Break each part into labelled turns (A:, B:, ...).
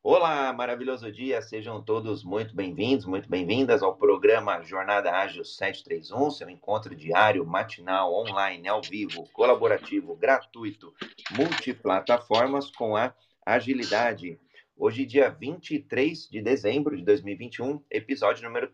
A: Olá, maravilhoso dia, sejam todos muito bem-vindos, muito bem-vindas ao programa Jornada Ágil 731, seu encontro diário, matinal, online, ao vivo, colaborativo, gratuito, multiplataformas com a agilidade. Hoje, dia 23 de dezembro de 2021, episódio número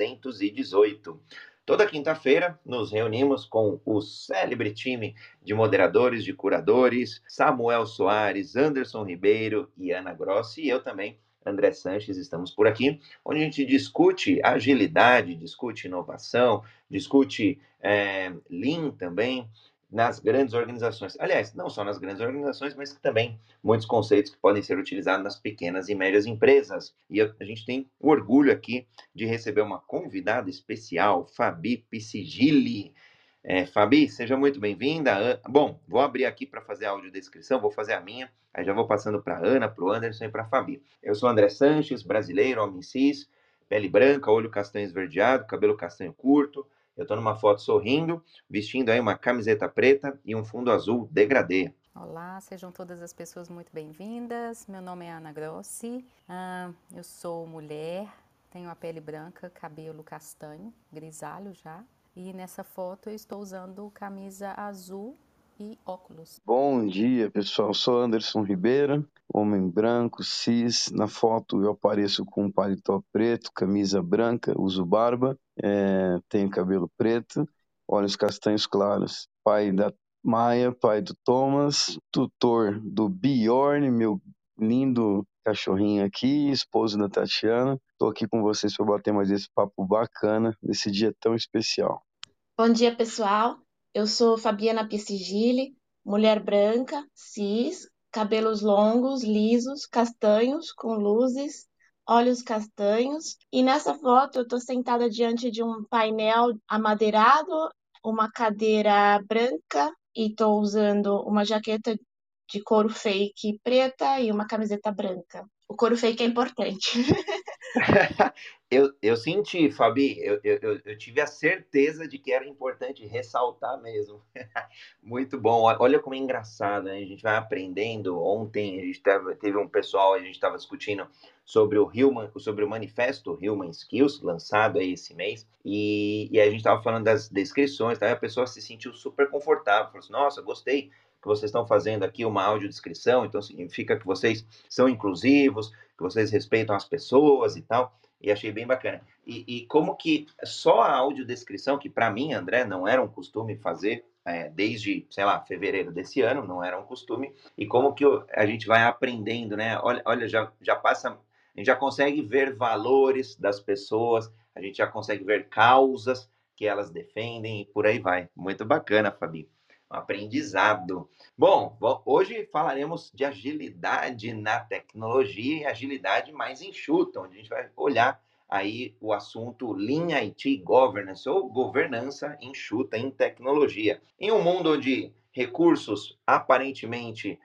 A: 318. Toda quinta-feira nos reunimos com o célebre time de moderadores, de curadores, Samuel Soares, Anderson Ribeiro e Ana Grossi, e eu também, André Sanches, estamos por aqui, onde a gente discute agilidade, discute inovação, discute Lean também, nas grandes organizações. Aliás, não só nas grandes organizações, mas também muitos conceitos que podem ser utilizados nas pequenas e médias empresas. E a gente tem o orgulho aqui de receber uma convidada especial, Fabi Pisigili. Fabi, seja muito bem-vinda. Bom, vou abrir aqui para fazer a audiodescrição, vou fazer a minha, aí já vou passando para a Ana, para o Anderson e para a Fabi. Eu sou André Sanches, brasileiro, homem cis, pele branca, olho castanho esverdeado, cabelo castanho curto. Eu estou numa foto sorrindo, vestindo aí uma camiseta preta e um fundo azul degradê.
B: Olá, sejam todas as pessoas muito bem-vindas. Meu nome é Ana Grossi, eu sou mulher, tenho a pele branca, cabelo castanho, grisalho já. E nessa foto eu estou usando camisa azul e óculos.
C: Bom dia, pessoal. Sou Anderson Ribeiro, homem branco, cis. Na foto eu apareço com um paletó preto, camisa branca, uso barba, tenho cabelo preto, olhos castanhos claros. Pai da Maia, pai do Thomas, tutor do Bjorn, meu lindo cachorrinho aqui, esposo da Tatiana. Estou aqui com vocês para bater mais esse papo bacana nesse dia tão especial.
D: Bom dia, pessoal. Eu sou Fabiana Pisigili, mulher branca, cis, cabelos longos, lisos, castanhos, com luzes, olhos castanhos. E nessa foto eu estou sentada diante de um painel amadeirado, uma cadeira branca e estou usando uma jaqueta de couro fake preta e uma camiseta branca. O couro fake é importante.
A: Eu senti, Fabi, eu tive a certeza de que era importante ressaltar mesmo. Muito bom. Olha como é engraçado, né? A gente vai aprendendo. Ontem a gente teve um pessoal, a gente estava discutindo sobre o manifesto Human Skills, lançado aí esse mês, e a gente estava falando das descrições, tá? A pessoa se sentiu super confortável, falou assim, nossa, gostei que vocês estão fazendo aqui uma audiodescrição, então significa que vocês são inclusivos, que vocês respeitam as pessoas e tal, e achei bem bacana. E como que só a audiodescrição, que para mim, André, não era um costume fazer, desde, sei lá, fevereiro desse ano, não era um costume, e como que a gente vai aprendendo, né? Olha já passa, a gente já consegue ver valores das pessoas, a gente já consegue ver causas que elas defendem e por aí vai. Muito bacana, Fabi. Um aprendizado. Bom, hoje falaremos de agilidade na tecnologia e agilidade mais enxuta, onde a gente vai olhar aí o assunto Lean IT Governance, ou governança enxuta em tecnologia. Em um mundo onde recursos aparentemente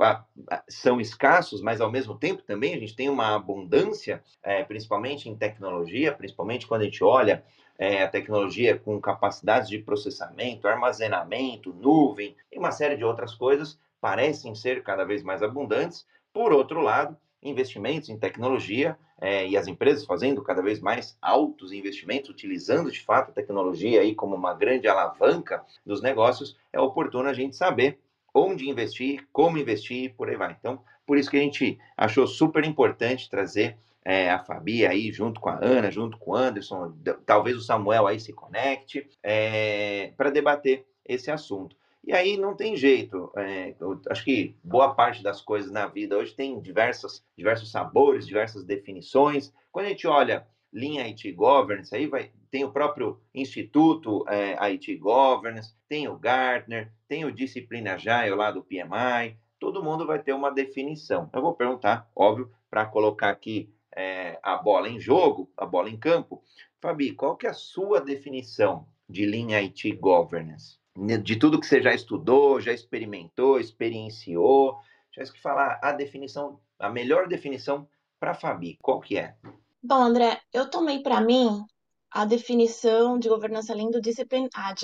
A: são escassos, mas ao mesmo tempo também a gente tem uma abundância, principalmente em tecnologia, principalmente quando a gente olha a tecnologia com capacidades de processamento, armazenamento, nuvem e uma série de outras coisas parecem ser cada vez mais abundantes. Por outro lado, investimentos em tecnologia e as empresas fazendo cada vez mais altos investimentos, utilizando de fato a tecnologia aí como uma grande alavanca dos negócios, é oportuno a gente saber onde investir, como investir e por aí vai. Então, por isso que a gente achou super importante trazer a Fabi aí junto com a Ana, junto com o Anderson, talvez o Samuel aí se conecte, para debater esse assunto. E aí não tem jeito, eu acho que boa parte das coisas na vida hoje tem diversos sabores, diversas definições. Quando a gente olha Lean IT Governance, aí tem o próprio Instituto IT Governance, tem o Gartner, tem o Disciplina Agile lá do PMI, todo mundo vai ter uma definição. Eu vou perguntar, óbvio, para colocar aqui a bola em jogo, a bola em campo. Fabi, qual que é a sua definição de Lean IT Governance? De tudo que você já estudou, já experimentou, experienciou, já que falar a definição, a melhor definição para Fabi, qual que é?
D: Bom, André, eu tomei para mim a definição de governança Lean do Discipline Agile.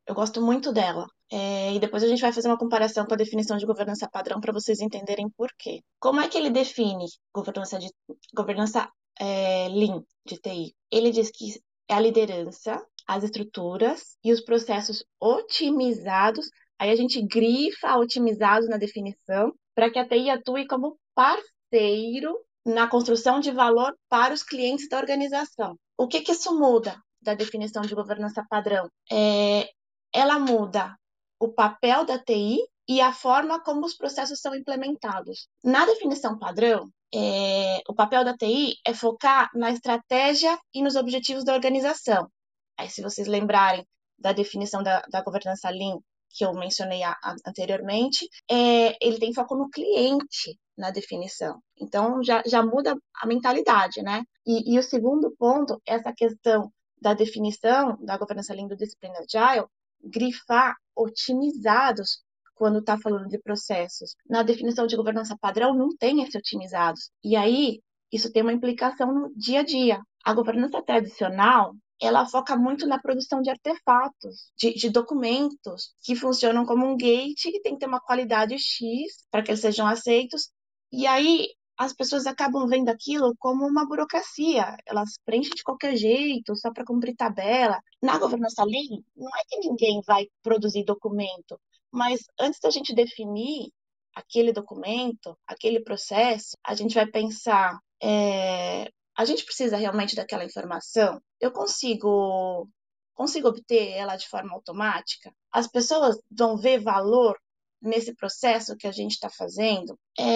D: Eu gosto muito dela. E depois a gente vai fazer uma comparação com a definição de governança padrão para vocês entenderem por quê. Como é que ele define governança Lean de TI? Ele diz que é a liderança, as estruturas e os processos otimizados. Aí a gente grifa otimizados na definição para que a TI atue como parceiro na construção de valor para os clientes da organização. O que isso muda da definição de governança padrão? Ela muda o papel da TI e a forma como os processos são implementados. Na definição padrão, o papel da TI é focar na estratégia e nos objetivos da organização. Aí, se vocês lembrarem da definição da governança Lean, que eu mencionei anteriormente, ele tem foco no cliente na definição. Então, já muda a mentalidade, né? E o segundo ponto, essa questão da definição da governança Lean do Discipline Agile, grifar otimizados quando está falando de processos. Na definição de governança padrão, não tem esse otimizados. E aí, isso tem uma implicação no dia a dia. A governança tradicional, ela foca muito na produção de artefatos, de documentos que funcionam como um gate, que tem que ter uma qualidade X para que eles sejam aceitos. E aí, as pessoas acabam vendo aquilo como uma burocracia. Elas preenchem de qualquer jeito, só para cumprir tabela. Na governança Lean, não é que ninguém vai produzir documento, mas antes da gente definir aquele documento, aquele processo, a gente vai pensar, a gente precisa realmente daquela informação? Eu consigo obter ela de forma automática? As pessoas vão ver valor nesse processo que a gente está fazendo?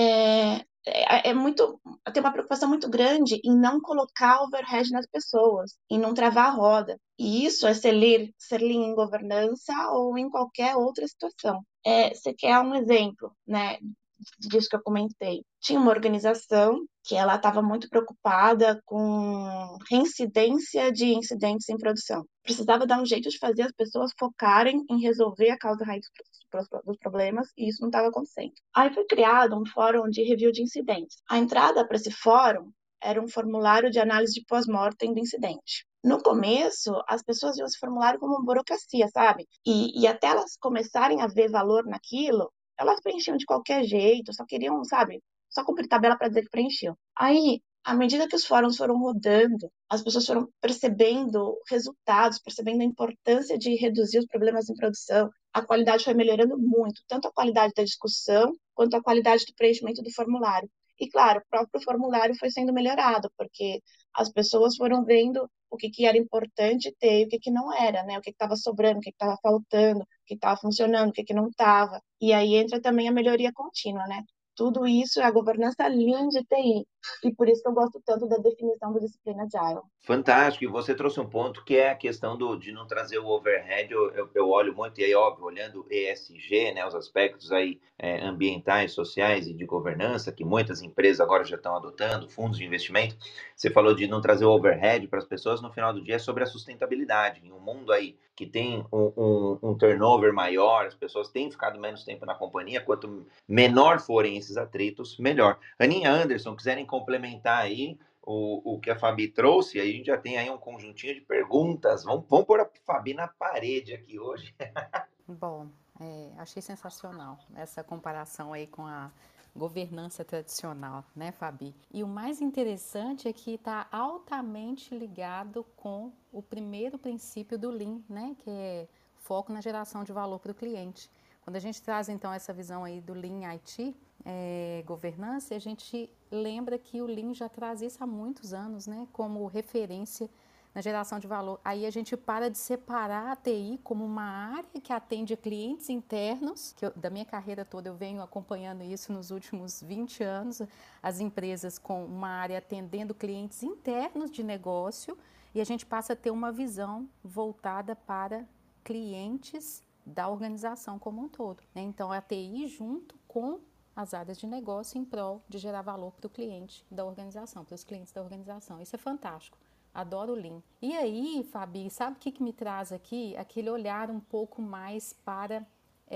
D: Tem uma preocupação muito grande em não colocar overhead nas pessoas, em não travar a roda. E isso é ser lean em governança ou em qualquer outra situação. Você quer um exemplo, né, disso que eu comentei? Tinha uma organização que ela estava muito preocupada com reincidência de incidentes em produção. Precisava dar um jeito de fazer as pessoas focarem em resolver a causa raiz dos problemas, e isso não estava acontecendo. Aí foi criado um fórum de review de incidentes. A entrada para esse fórum era um formulário de análise de pós-mortem do incidente. No começo, as pessoas viam esse formulário como uma burocracia, sabe? E até elas começarem a ver valor naquilo, elas preenchiam de qualquer jeito, só queriam, sabe, só cumprir tabela para dizer que preenchiam. Aí, à medida que os fóruns foram rodando, as pessoas foram percebendo resultados, percebendo a importância de reduzir os problemas em produção. A qualidade foi melhorando muito, tanto a qualidade da discussão, quanto a qualidade do preenchimento do formulário. E, claro, o próprio formulário foi sendo melhorado, porque as pessoas foram vendo o que era importante ter e o que não era, né? O que estava sobrando, o que estava faltando, o que estava funcionando, o que não estava. E aí entra também a melhoria contínua, né? Tudo isso é a governança Lean de TI. E por isso que eu gosto tanto da definição do Discipline Agile.
A: Fantástico. E você trouxe um ponto que é a questão de não trazer o overhead. Eu olho muito, e aí, óbvio, olhando ESG, né, os aspectos aí ambientais, sociais e de governança, que muitas empresas agora já estão adotando, fundos de investimento. Você falou de não trazer o overhead para as pessoas, no final do dia é sobre a sustentabilidade. Em um mundo aí que tem um turnover maior, as pessoas têm ficado menos tempo na companhia, quanto menor forem esses atritos, melhor. Aninha, Anderson, quiserem complementar aí o que a Fabi trouxe, aí a gente já tem aí um conjuntinho de perguntas. Vamos pôr a Fabi na parede aqui hoje.
B: Bom, achei sensacional essa comparação aí com a governança tradicional, né, Fabi? E o mais interessante é que está altamente ligado com o primeiro princípio do Lean, né, que é foco na geração de valor para o cliente. Quando a gente traz, então, essa visão aí do Lean IT, governança, a gente lembra que o Lean já traz isso há muitos anos, né, como referência na geração de valor. Aí a gente para de separar a TI como uma área que atende clientes internos, que da minha carreira toda eu venho acompanhando isso nos últimos 20 anos, as empresas com uma área atendendo clientes internos de negócio, e a gente passa a ter uma visão voltada para clientes da organização como um todo, né? Então, a TI junto com as áreas de negócio em prol de gerar valor para o cliente da organização, para os clientes da organização. Isso é fantástico. Adoro o Lean. E aí, Fabi, sabe o que me traz aqui? Aquele olhar um pouco mais para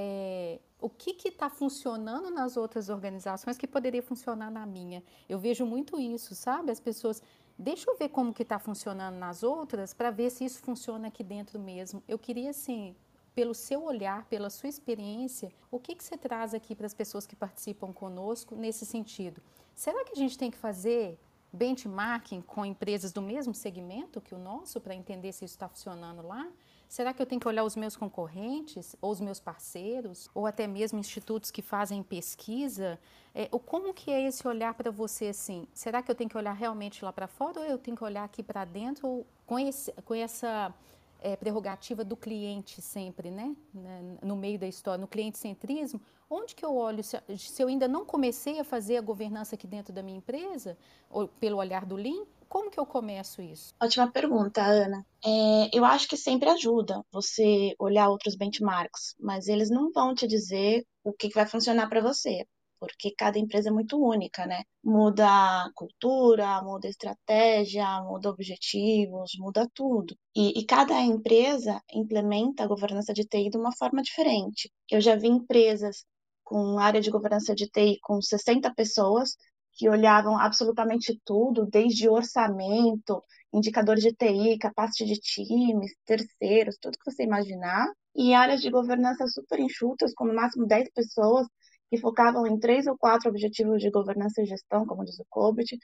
B: o que está funcionando nas outras organizações que poderia funcionar na minha. Eu vejo muito isso, sabe? As pessoas, deixa eu ver como que está funcionando nas outras para ver se isso funciona aqui dentro mesmo. Eu queria, assim, pelo seu olhar, pela sua experiência, o que você traz aqui para as pessoas que participam conosco nesse sentido? Será que a gente tem que fazer benchmarking com empresas do mesmo segmento que o nosso para entender se isso está funcionando lá? Será que eu tenho que olhar os meus concorrentes, ou os meus parceiros, ou até mesmo institutos que fazem pesquisa? Como que é esse olhar para você assim? Será que eu tenho que olhar realmente lá para fora, ou eu tenho que olhar aqui para dentro com essa prerrogativa do cliente sempre, né? No meio da história, no cliente-centrismo? Onde que eu olho, se eu ainda não comecei a fazer a governança aqui dentro da minha empresa, ou pelo olhar do Lean, como que eu começo isso?
D: Ótima pergunta, Ana. Eu acho que sempre ajuda você olhar outros benchmarks, mas eles não vão te dizer o que vai funcionar para você, porque cada empresa é muito única, né? Muda a cultura, muda a estratégia, muda objetivos, muda tudo. E cada empresa implementa a governança de TI de uma forma diferente. Eu já vi empresas com área de governança de TI com 60 pessoas que olhavam absolutamente tudo, desde orçamento, indicadores de TI, capacidade de times, terceiros, tudo que você imaginar, e áreas de governança super enxutas, com no máximo 10 pessoas, que focavam em 3 ou 4 objetivos de governança e gestão, como diz o COBIT.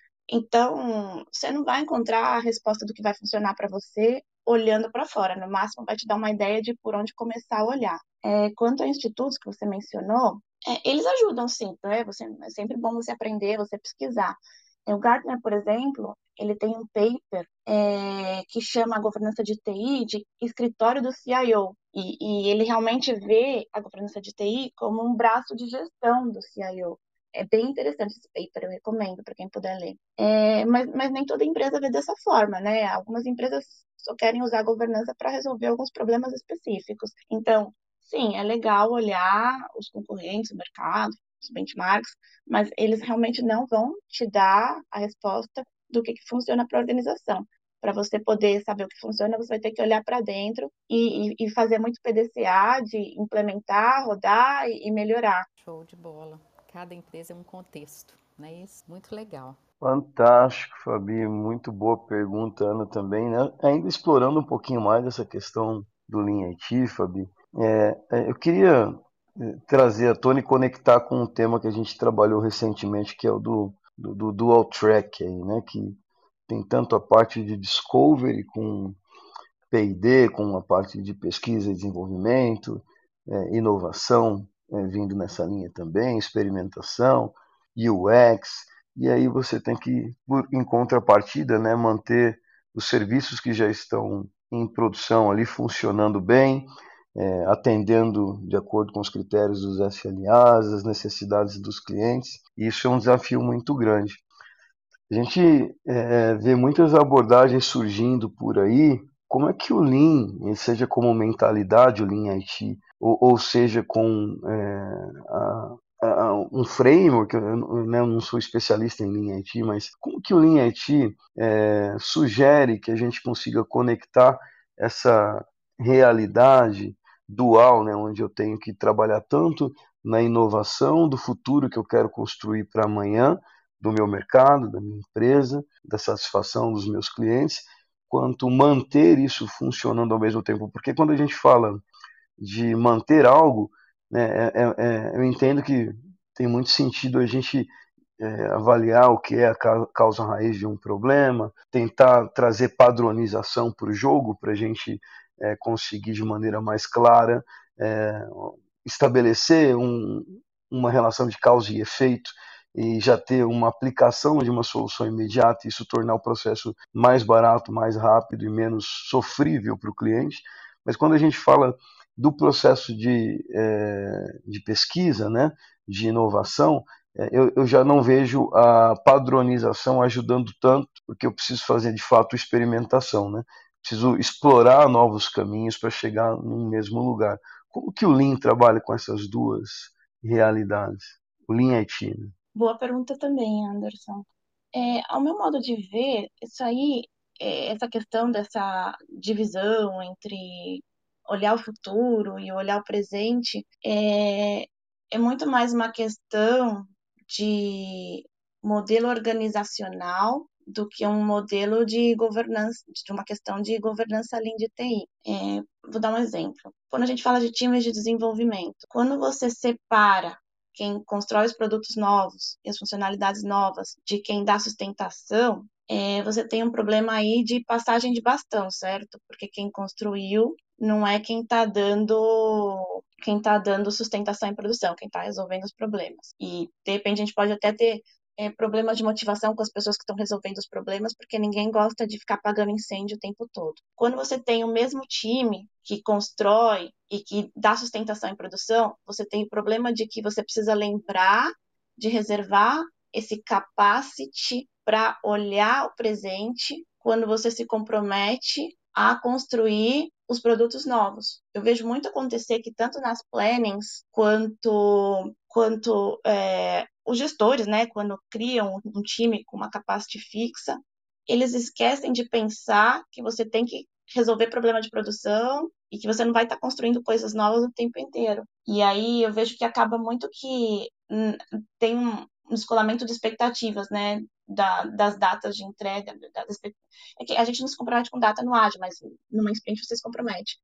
D: Então, você não vai encontrar a resposta do que vai funcionar para você olhando para fora, no máximo vai te dar uma ideia de por onde começar a olhar. Quanto a institutos que você mencionou, eles ajudam sim, né? É sempre bom você aprender, você pesquisar. O Gartner, por exemplo, ele tem um paper que chama a governança de TI de escritório do CIO. E ele realmente vê a governança de TI como um braço de gestão do CIO. É bem interessante esse paper, eu recomendo para quem puder ler. Mas nem toda empresa vê dessa forma, né? Algumas empresas só querem usar a governança para resolver alguns problemas específicos. Então, sim, é legal olhar os concorrentes, o mercado, os benchmarks, mas eles realmente não vão te dar a resposta do que funciona para a organização. Para você poder saber o que funciona, você vai ter que olhar para dentro e fazer muito PDCA de implementar, rodar e melhorar.
B: Show de bola. Cada empresa é um contexto, não é isso? Muito legal.
C: Fantástico, Fabi. Muito boa pergunta, Ana, também, né? Ainda explorando um pouquinho mais essa questão do Lean IT, Fabi, eu queria trazer à tona e conectar com um tema que a gente trabalhou recentemente, que é o do Dual Track, aí, né? Que tem tanto a parte de discovery com P&D, com a parte de pesquisa e desenvolvimento, inovação vindo nessa linha também, experimentação, UX, e aí você tem que, em contrapartida, né, manter os serviços que já estão em produção ali funcionando bem, atendendo de acordo com os critérios dos SLAs, as necessidades dos clientes, e isso é um desafio muito grande. A gente vê muitas abordagens surgindo por aí. Como é que o Lean, seja como mentalidade, o Lean IT, ou seja com um framework, eu não sou especialista em Lean IT, mas como que o Lean IT sugere que a gente consiga conectar essa realidade dual, né, onde eu tenho que trabalhar tanto na inovação do futuro que eu quero construir para amanhã, do meu mercado, da minha empresa, da satisfação dos meus clientes, quanto manter isso funcionando ao mesmo tempo. Porque quando a gente fala de manter algo, né, eu entendo que tem muito sentido a gente avaliar o que é a causa raiz de um problema, tentar trazer padronização para o jogo, para a gente conseguir de maneira mais clara estabelecer uma relação de causa e efeito e já ter uma aplicação de uma solução imediata e isso tornar o processo mais barato, mais rápido e menos sofrível para o cliente. Mas quando a gente fala do processo de pesquisa, né, de inovação, eu já não vejo a padronização ajudando tanto, porque eu preciso fazer de fato experimentação, né? Preciso explorar novos caminhos para chegar no mesmo lugar. Como que o Lean trabalha com essas duas realidades? O Lean IT, né?
D: Boa pergunta também, Anderson. Ao meu modo de ver, isso aí, essa questão dessa divisão entre olhar o futuro e olhar o presente, é muito mais uma questão de modelo organizacional do que um modelo de governança, de uma questão de governança Lean de TI. Vou dar um exemplo. Quando a gente fala de times de desenvolvimento, quando você separa quem constrói os produtos novos e as funcionalidades novas de quem dá sustentação, você tem um problema aí de passagem de bastão, certo? Porque quem construiu não é quem está dando sustentação em produção, quem está resolvendo os problemas. E, de repente, a gente pode até ter problemas de motivação com as pessoas que estão resolvendo os problemas, porque ninguém gosta de ficar apagando incêndio o tempo todo. Quando você tem o mesmo time que constrói e que dá sustentação em produção, você tem o problema de que você precisa lembrar de reservar esse capacity para olhar o presente quando você se compromete a construir os produtos novos. Eu vejo muito acontecer que tanto nas plannings quanto os gestores, né, quando criam um time com uma capacity fixa, eles esquecem de pensar que você tem que resolver problema de produção e que você não vai estar construindo coisas novas o tempo inteiro. E aí eu vejo que acaba muito que tem um descolamento de expectativas, né, das datas de entrega. É que a gente não se compromete com data no ágil, mas numa sprint você se compromete.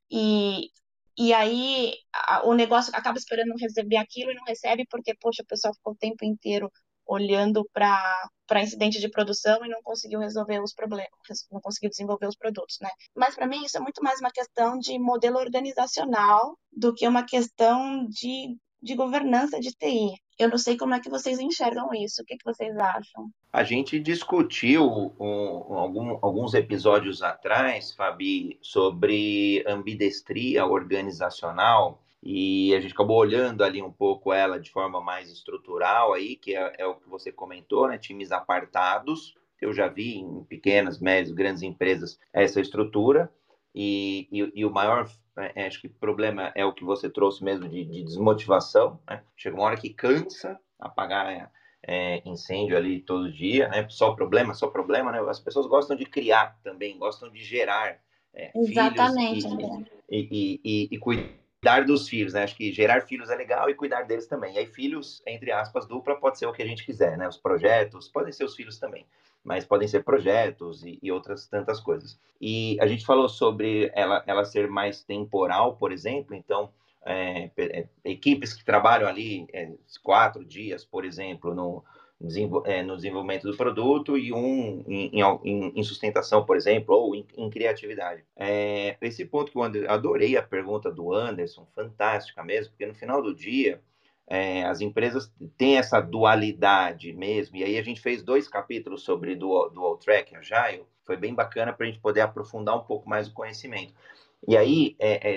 D: E aí o negócio acaba esperando receber aquilo e não recebe porque, poxa, o pessoal ficou o tempo inteiro olhando para incidente de produção e não conseguiu resolver os problemas, não conseguiu desenvolver os produtos, né? Mas para mim isso é muito mais uma questão de modelo organizacional do que uma questão de governança de TI. Eu não sei como é que vocês enxergam isso. O que vocês acham?
A: A gente discutiu alguns episódios atrás, Fabi, sobre ambidestria organizacional e a gente acabou olhando ali um pouco ela de forma mais estrutural aí, que é o que você comentou, né? Times apartados. Eu já vi em pequenas, médias, grandes empresas essa estrutura e o maior acho que o problema é o que você trouxe mesmo de desmotivação, né? Chega uma hora que cansa apagar incêndio ali todo dia, né? Só problema, né? As pessoas gostam de criar também, gostam de gerar filhos
D: Exatamente, André.
A: e cuidar dos filhos, né? Acho que gerar filhos é legal e cuidar deles também. E aí filhos, entre aspas, dupla, pode ser o que a gente quiser, né? Os projetos, podem ser os filhos também, mas podem ser projetos e outras tantas coisas. E a gente falou sobre ela ser mais temporal, por exemplo, então equipes que trabalham ali 4 dias, por exemplo, no desenvolvimento do produto e em sustentação, por exemplo, ou em criatividade. Esse ponto que eu adorei a pergunta do Anderson, fantástica mesmo, porque no final do dia as empresas têm essa dualidade mesmo, e aí a gente fez 2 capítulos sobre Dual Track Agile, foi bem bacana para a gente poder aprofundar um pouco mais o conhecimento. E aí,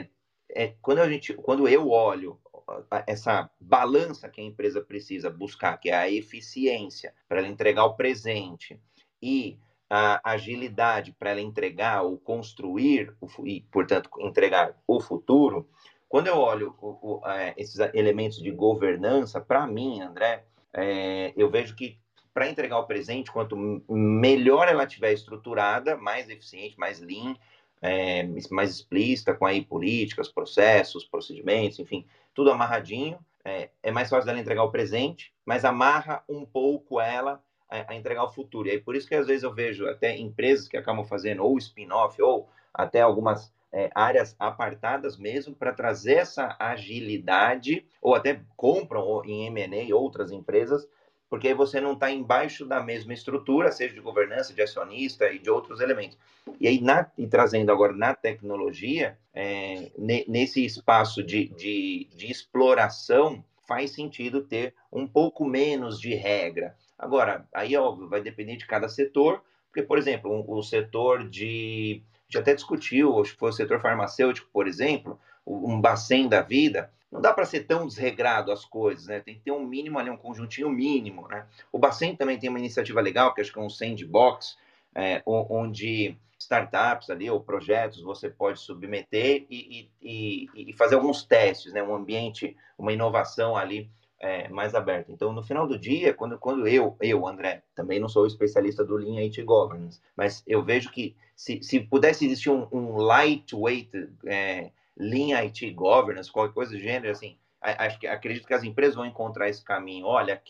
A: quando eu olho essa balança que a empresa precisa buscar, que é a eficiência para ela entregar o presente e a agilidade para ela entregar ou construir e, portanto, entregar o futuro, quando eu olho esses elementos de governança, para mim, André, eu vejo que para entregar o presente, quanto melhor ela estiver estruturada, mais eficiente, mais lean, mais explícita, com aí políticas, processos, procedimentos, enfim, tudo amarradinho, é mais fácil dela entregar o presente, mas amarra um pouco ela a entregar o futuro. E aí, por isso que às vezes eu vejo até empresas que acabam fazendo ou spin-off ou até algumas áreas apartadas mesmo para trazer essa agilidade, ou até compram em M&A outras empresas, porque aí você não está embaixo da mesma estrutura, seja de governança, de acionista e de outros elementos. E aí, trazendo agora na tecnologia, nesse espaço de exploração, faz sentido ter um pouco menos de regra. Agora, aí, óbvio, vai depender de cada setor, porque, por exemplo, o setor de... A gente até discutiu, acho que foi o setor farmacêutico, por exemplo, um Bacen da vida, não dá para ser tão desregrado as coisas, né? Tem que ter um mínimo ali, um conjuntinho mínimo, né? O Bacen também tem uma iniciativa legal, que acho que é um sandbox, onde startups ali ou projetos você pode submeter e fazer alguns testes, né? Um ambiente, uma inovação ali mais aberta. Então, no final do dia, quando eu, André, também não sou especialista do Lean IT Governance, mas eu vejo que se pudesse existir um lightweight Lean IT Governance, qualquer coisa do gênero, assim, acredito que as empresas vão encontrar esse caminho. Olha, aqui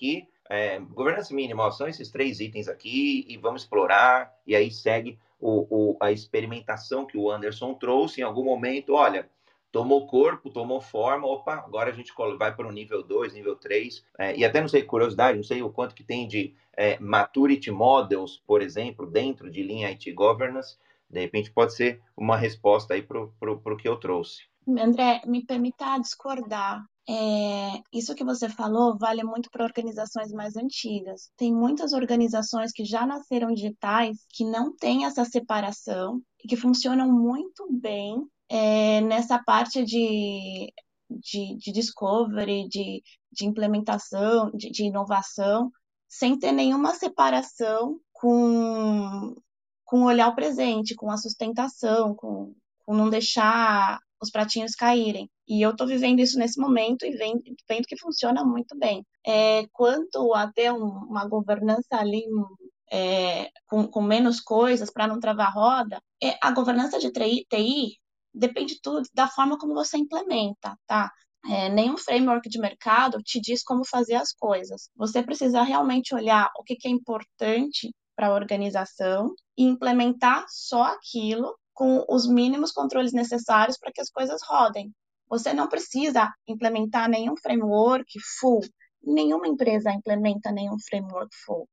A: governança mínima, ó, são esses 3 itens aqui e vamos explorar, e aí segue a experimentação que o Anderson trouxe em algum momento, olha, tomou corpo, tomou forma, opa, agora a gente vai para o nível 2, nível 3, e até não sei, curiosidade, não sei o quanto que tem de maturity models, por exemplo, dentro de Lean IT Governance, de repente pode ser uma resposta aí para o que eu trouxe.
D: André, me permita discordar. Isso que você falou vale muito para organizações mais antigas. Tem muitas organizações que já nasceram digitais que não têm essa separação e que funcionam muito bem nessa parte de discovery, de implementação, de inovação, sem ter nenhuma separação com olhar o presente, com a sustentação, com não deixar os pratinhos caírem. E eu estou vivendo isso nesse momento e vendo que funciona muito bem. Quanto a ter uma governança ali com menos coisas para não travar a roda, a governança de TI depende tudo da forma como você implementa, tá? Nenhum framework de mercado te diz como fazer as coisas. Você precisa realmente olhar o que é importante para a organização e implementar só aquilo com os mínimos controles necessários para que as coisas rodem. Você não precisa implementar nenhum framework full. Nenhuma empresa implementa nenhum framework full.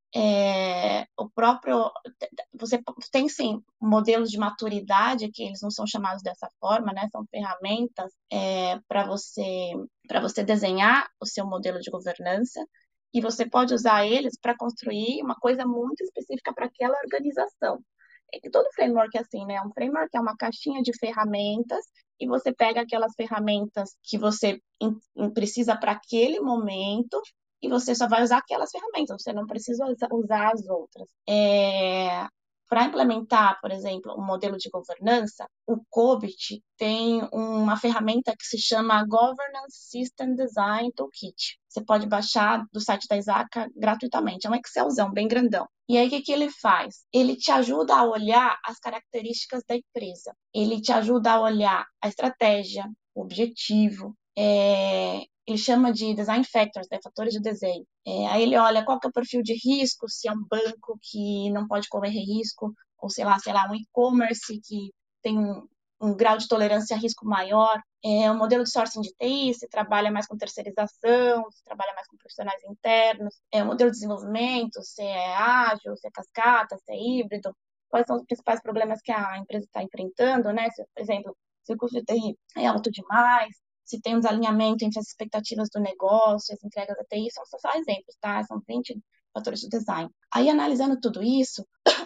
D: Você tem sim modelos de maturidade que eles não são chamados dessa forma, né? São ferramentas para você desenhar o seu modelo de governança e você pode usar eles para construir uma coisa muito específica para aquela organização. Todo framework é assim, né? Um framework é uma caixinha de ferramentas e você pega aquelas ferramentas que você precisa para aquele momento e você só vai usar aquelas ferramentas, você não precisa usar as outras. Para implementar, por exemplo, um modelo de governança, o COBIT tem uma ferramenta que se chama Governance System Design Toolkit. Você pode baixar do site da Isaac gratuitamente. É um Excelzão bem grandão. E aí, o que ele faz? Ele te ajuda a olhar as características da empresa. Ele te ajuda a olhar a estratégia, o objetivo, ele chama de design factors, né, fatores de desenho. Aí ele olha qual que é o perfil de risco, se é um banco que não pode correr risco, ou sei lá, um e-commerce que tem um grau de tolerância a risco maior. O modelo de sourcing de TI, se trabalha mais com terceirização, se trabalha mais com profissionais internos. O modelo de desenvolvimento, se é ágil, se é cascata, se é híbrido. Quais são os principais problemas que a empresa está enfrentando, né? Por exemplo, se o custo de TI é alto demais, se tem um desalinhamento entre as expectativas do negócio, as entregas da TI, são só exemplos, tá? São 20 fatores de design. Aí, analisando tudo isso,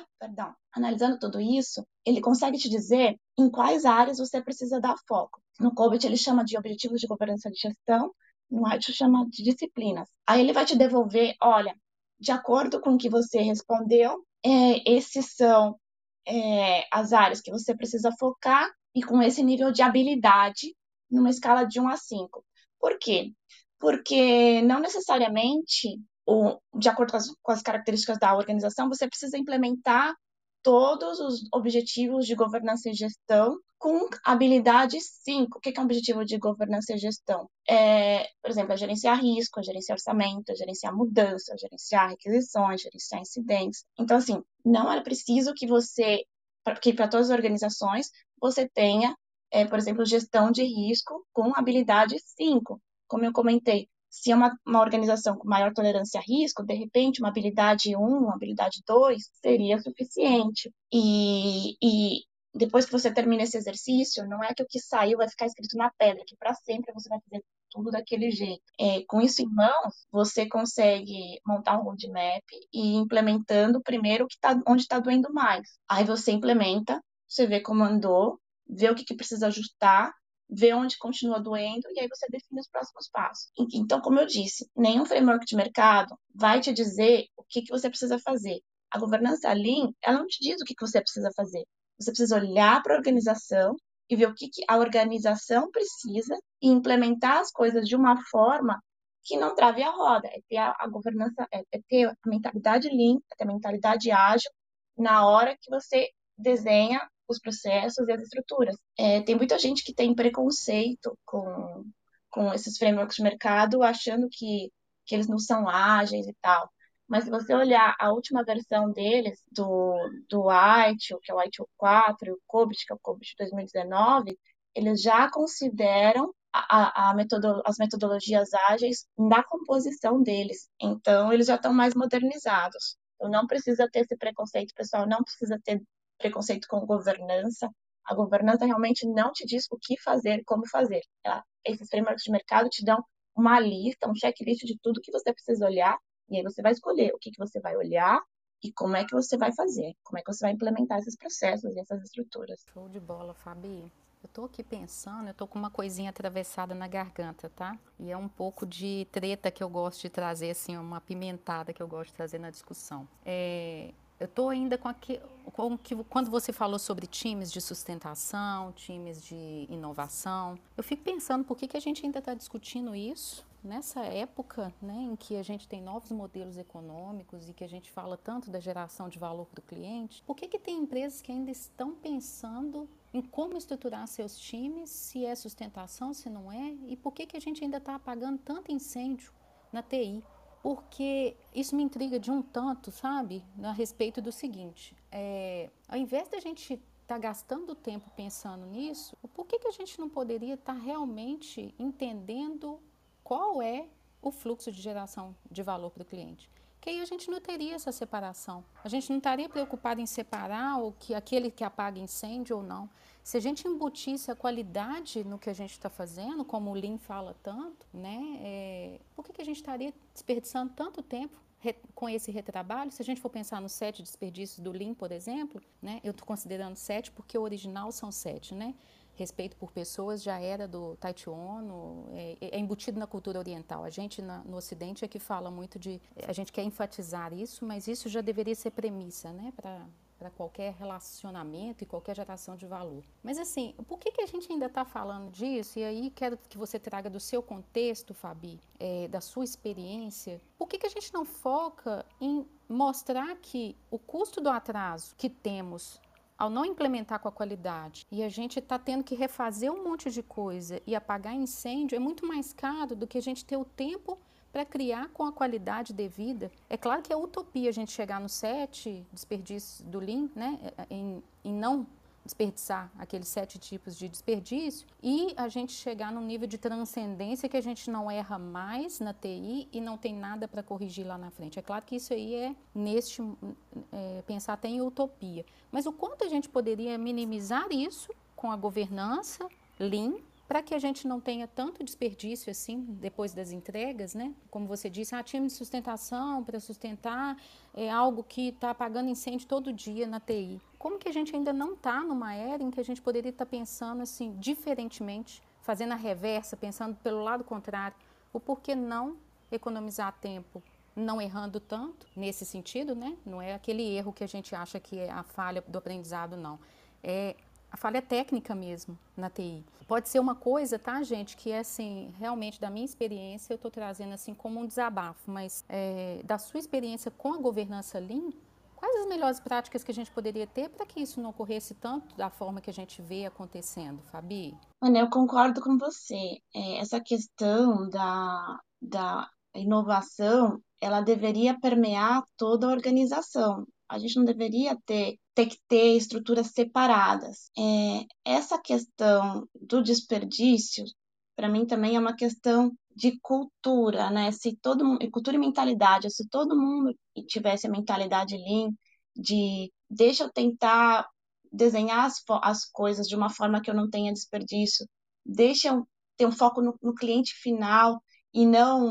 D: ele consegue te dizer em quais áreas você precisa dar foco. No COBIT, ele chama de objetivos de governança de gestão, no AITO chama de disciplinas. Aí ele vai te devolver, olha, de acordo com o que você respondeu, esses são as áreas que você precisa focar e com esse nível de habilidade numa escala de 1 a 5. Por quê? Porque não necessariamente, de acordo com as características da organização, você precisa implementar todos os objetivos de governança e gestão com habilidade 5. O que é um objetivo de governança e gestão? Por exemplo, é gerenciar risco, é gerenciar orçamento, é gerenciar mudança, é gerenciar requisições, gerenciar incidentes. Então, assim, não é preciso que para todas as organizações, você tenha, por exemplo, gestão de risco com habilidade 5. Como eu comentei, se é uma organização com maior tolerância a risco, de repente, uma habilidade 1, uma habilidade 2 seria suficiente. E depois que você termina esse exercício, não é que o que saiu vai ficar escrito na pedra, que para sempre você vai fazer tudo daquele jeito. Com isso em mãos, você consegue montar um roadmap e ir implementando primeiro onde está doendo mais. Aí você implementa, você vê como andou, vê o que precisa ajustar, vê onde continua doendo e aí você define os próximos passos. Então, como eu disse, nenhum framework de mercado vai te dizer o que você precisa fazer. A governança Lean, ela não te diz o que você precisa fazer. Você precisa olhar para a organização e ver o que a organização precisa e implementar as coisas de uma forma que não trave a roda. É ter a governança, é ter a mentalidade Lean, é ter a mentalidade ágil na hora que você desenha os processos e as estruturas. Tem muita gente que tem preconceito com esses frameworks de mercado, achando que que eles não são ágeis e tal. Mas se você olhar a última versão deles, do ITIL, que é o ITIL 4, e o COBIT, que é o COBIT 2019, eles já consideram as metodologias ágeis na composição deles. Então, eles já estão mais modernizados. Então, não precisa ter esse preconceito, pessoal, não precisa ter preconceito com governança. A governança realmente não te diz o que fazer, como fazer. Esses frameworks de mercado te dão uma lista, um checklist de tudo que você precisa olhar, e aí você vai escolher o que você vai olhar e como é que você vai fazer, como é que você vai implementar esses processos e essas estruturas.
B: Show de bola, Fabi. Eu tô aqui pensando, eu tô com uma coisinha atravessada na garganta, tá? E é um pouco de treta que eu gosto de trazer, assim, uma pimentada que eu gosto de trazer na discussão. Eu tô ainda quando você falou sobre times de sustentação, times de inovação, eu fico pensando por que a gente ainda está discutindo isso nessa época, né, em que a gente tem novos modelos econômicos e que a gente fala tanto da geração de valor para o cliente. Por que tem empresas que ainda estão pensando em como estruturar seus times, se é sustentação, se não é, e por que a gente ainda está apagando tanto incêndio na TI? Porque isso me intriga de um tanto, sabe, a respeito do seguinte, ao invés da gente estar gastando tempo pensando nisso, por que a gente não poderia estar realmente entendendo qual é o fluxo de geração de valor para o cliente? Que aí a gente não teria essa separação. A gente não estaria preocupado em separar aquele que apaga incêndio ou não. Se a gente embutisse a qualidade no que a gente está fazendo, como o Lean fala tanto, né, por que a gente estaria desperdiçando tanto tempo com esse retrabalho? Se a gente for pensar nos 7 desperdícios do Lean, por exemplo, né, eu estou considerando 7 porque o original são 7, né? Respeito por pessoas já era do Taiichi Ohno, é embutido na cultura oriental. A gente no Ocidente é que fala muito a gente quer enfatizar isso, mas isso já deveria ser premissa, né, para qualquer relacionamento e qualquer geração de valor. Mas assim, por que a gente ainda está falando disso? E aí quero que você traga do seu contexto, Fabi, da sua experiência. Por que a gente não foca em mostrar que o custo do atraso que temos ao não implementar com a qualidade e a gente está tendo que refazer um monte de coisa e apagar incêndio, é muito mais caro do que a gente ter o tempo para criar com a qualidade devida. É claro que é utopia a gente chegar no 7 desperdícios do Lean, né, em não desperdiçar aqueles 7 tipos de desperdício e a gente chegar num nível de transcendência que a gente não erra mais na TI e não tem nada para corrigir lá na frente. É claro que isso aí pensar até em utopia. Mas o quanto a gente poderia minimizar isso com a governança Lean, para que a gente não tenha tanto desperdício assim depois das entregas, né? Como você disse, time de sustentação para sustentar algo que está apagando incêndio todo dia na TI. Como que a gente ainda não está numa era em que a gente poderia estar pensando assim diferentemente, fazendo a reversa, pensando pelo lado contrário, o porquê não economizar tempo, não errando tanto nesse sentido, né? Não é aquele erro que a gente acha que é a falha do aprendizado, não. É a falha técnica mesmo na TI. Pode ser uma coisa, tá, gente, que é assim, realmente da minha experiência, eu estou trazendo assim como um desabafo, mas da sua experiência com a governança Lean, quais as melhores práticas que a gente poderia ter para que isso não ocorresse tanto da forma que a gente vê acontecendo, Fabi?
D: Ana, eu concordo com você. Essa questão da inovação, ela deveria permear toda a organização. A gente não deveria ter que ter estruturas separadas. Essa questão do desperdício, para mim também é uma questão de cultura, né? Se todo mundo, cultura e mentalidade, se todo mundo tivesse a mentalidade Lean, de deixa eu tentar desenhar as coisas de uma forma que eu não tenha desperdício, deixa eu ter um foco no cliente final e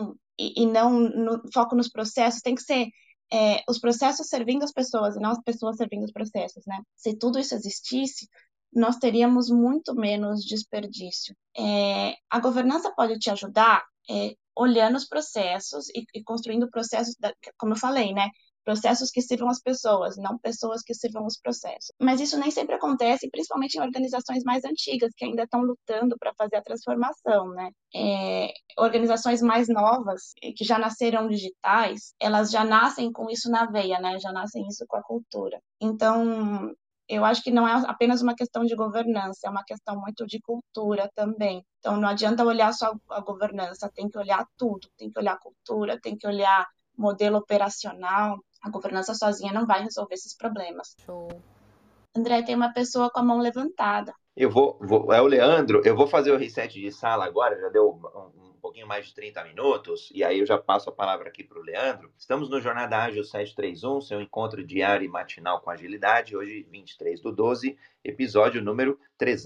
D: não no foco nos processos, tem que ser os processos servindo as pessoas e não as pessoas servindo os processos, né? Se tudo isso existisse, nós teríamos muito menos desperdício. A governança pode te ajudar olhando os processos e construindo processos, como eu falei, né? Processos que sirvam as pessoas, não pessoas que sirvam os processos. Mas isso nem sempre acontece, principalmente em organizações mais antigas, que ainda estão lutando para fazer a transformação, né? Organizações mais novas, que já nasceram digitais, elas já nascem com isso na veia, né? Já nascem isso com a cultura. Então, eu acho que não é apenas uma questão de governança, é uma questão muito de cultura também. Então, não adianta olhar só a governança, tem que olhar tudo, tem que olhar a cultura, tem que olhar modelo operacional. A governança sozinha não vai resolver esses problemas.
B: Show.
D: André, tem uma pessoa com a mão levantada.
A: É o Leandro, eu vou fazer o reset de sala agora, já deu um pouquinho mais de 30 minutos, e aí eu já passo a palavra aqui para o Leandro. Estamos no Jornada Ágil 731, seu encontro diário e matinal com agilidade, hoje 23/12, episódio número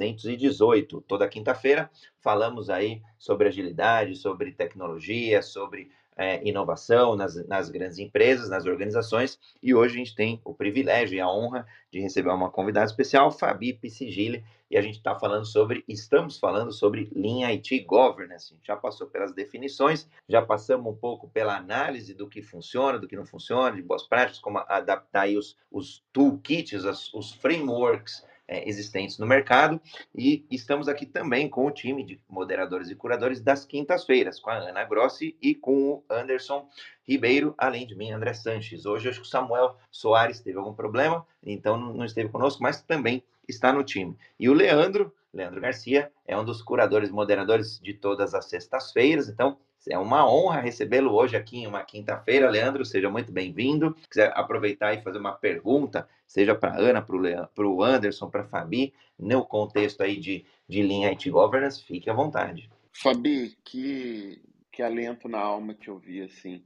A: 318. Toda quinta-feira falamos aí sobre agilidade, sobre tecnologia, sobre inovação nas grandes empresas, nas organizações, e hoje a gente tem o privilégio e a honra de receber uma convidada especial, Fabi Pisigili, e estamos falando sobre Lean IT Governance. A gente já passou pelas definições, já passamos um pouco pela análise do que funciona, do que não funciona, de boas práticas, como adaptar aí os toolkits, os frameworks existentes no mercado, e estamos aqui também com o time de moderadores e curadores das quintas-feiras, com a Ana Grossi e com o Anderson Ribeiro, além de mim, André Sanches. Hoje acho que o Samuel Soares teve algum problema, então não esteve conosco, mas também está no time. E o Leandro Garcia, é um dos curadores e moderadores de todas as sextas-feiras, então é uma honra recebê-lo hoje aqui em uma quinta-feira. Leandro, seja muito bem-vindo. Se quiser aproveitar e fazer uma pergunta, seja para a Ana, para o Anderson, para a Fabi, no contexto aí de Lean IT Governance, fique à vontade.
E: Fabi, que alento na alma te ouvir, assim.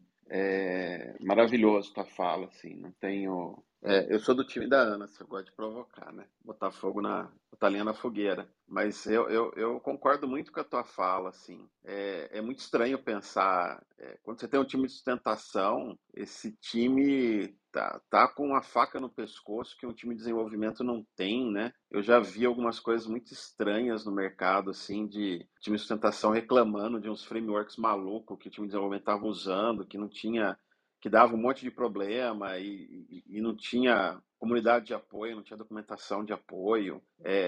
E: É maravilhoso tua fala, assim. Não tenho... eu sou do time da Ana, se eu gosto de provocar, né? Botar lenha na fogueira. Mas eu concordo muito com a tua fala, assim. É muito estranho pensar... quando você tem um time de sustentação, esse time tá com uma faca no pescoço que um time de desenvolvimento não tem, né? Eu já vi algumas coisas muito estranhas no mercado, assim, de time de sustentação reclamando de uns frameworks malucos que o time de desenvolvimento estava usando, que não tinha... que dava um monte de problema e não tinha comunidade de apoio, não tinha documentação de apoio.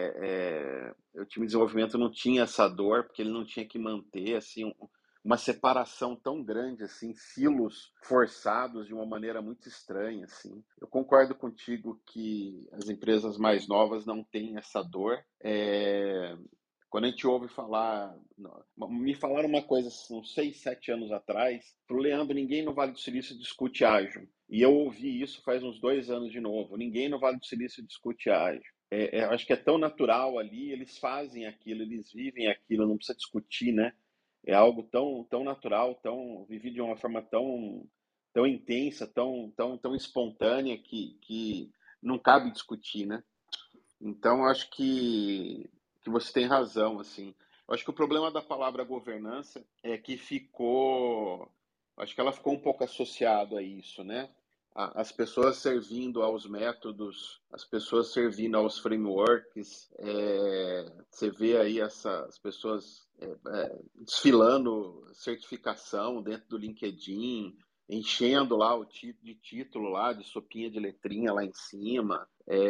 E: O time de desenvolvimento não tinha essa dor, porque ele não tinha que manter assim, uma separação tão grande, assim, silos forçados de uma maneira muito estranha. Assim. Eu concordo contigo que as empresas mais novas não têm essa dor. Quando a gente ouve falar... Me falaram uma coisa, uns 6, 7 anos atrás, pro Leandro, ninguém no Vale do Silício discute ágil. E eu ouvi isso faz uns 2 anos de novo. Ninguém no Vale do Silício discute ágil. Acho que é tão natural ali, eles fazem aquilo, eles vivem aquilo, não precisa discutir, né? É algo tão natural, tão vivido de uma forma tão intensa, tão espontânea que não cabe discutir, né? Então, acho que você tem razão, assim. Eu acho que o problema da palavra governança é que acho que ela ficou um pouco associada a isso, né? As pessoas servindo aos métodos, as pessoas servindo aos frameworks, você vê aí as pessoas desfilando certificação dentro do LinkedIn, enchendo lá de título lá, de sopinha de letrinha lá em cima,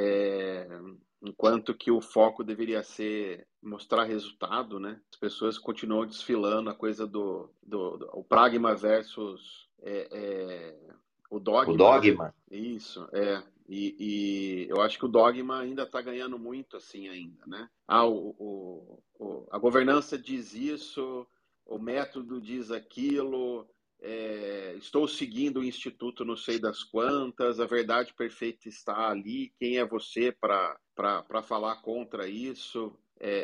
E: enquanto que o foco deveria ser mostrar resultado, né? As pessoas continuam desfilando a coisa do o pragma versus o dogma.
A: O dogma.
E: Né? Isso, E eu acho que o dogma ainda está ganhando muito, assim, ainda, né? A governança diz isso, o método diz aquilo, estou seguindo o instituto não sei das quantas, a verdade perfeita está ali, quem é você para falar contra isso?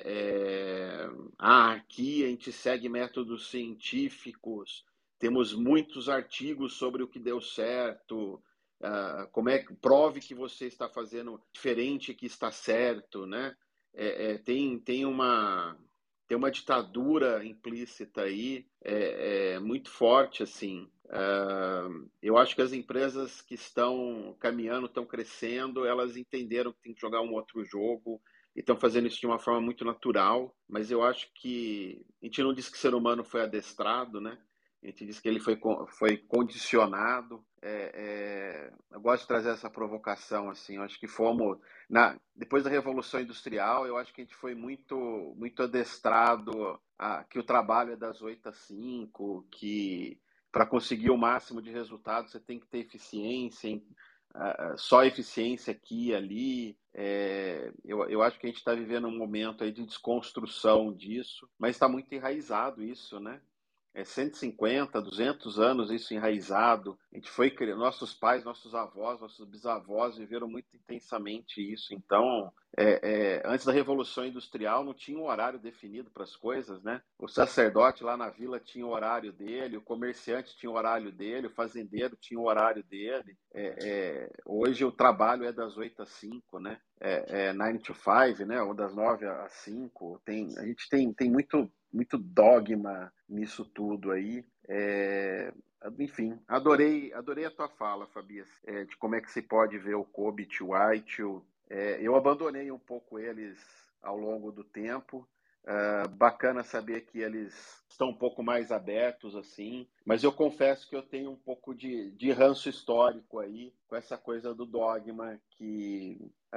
E: Aqui a gente segue métodos científicos, temos muitos artigos sobre o que deu certo, como é que prove que você está fazendo diferente que está certo, né? Tem uma ditadura implícita aí, muito forte, assim. Eu acho que as empresas que estão caminhando, estão crescendo, elas entenderam que tem que jogar um outro jogo e estão fazendo isso de uma forma muito natural, mas eu acho que a gente não diz que o ser humano foi adestrado, né? A gente diz que ele foi condicionado. Eu gosto de trazer essa provocação, assim. Eu acho que depois da Revolução Industrial, eu acho que a gente foi muito, muito adestrado que o trabalho é das 8 às 5, que para conseguir o máximo de resultados você tem que ter eficiência só eficiência aqui e ali. Eu acho que a gente está vivendo um momento aí de desconstrução disso, mas está muito enraizado isso, né? 150, 200 anos isso enraizado. A gente foi criando, nossos pais, nossos avós, nossos bisavós viveram muito intensamente isso. Então, antes da Revolução Industrial não tinha um horário definido para as coisas, né? O sacerdote lá na vila tinha o horário dele, o comerciante tinha o horário dele, o fazendeiro tinha o horário dele. Hoje o trabalho é das 8 às 5, né? 9 to 5, né? Ou das 9 às 5. A gente tem muito dogma nisso tudo aí. Enfim, adorei a tua fala, Fabias, de como é que se pode ver o Cobbett, o White. Eu abandonei um pouco eles ao longo do tempo. Bacana saber que eles estão um pouco mais abertos assim, mas eu confesso que eu tenho um pouco de ranço histórico aí com essa coisa do dogma que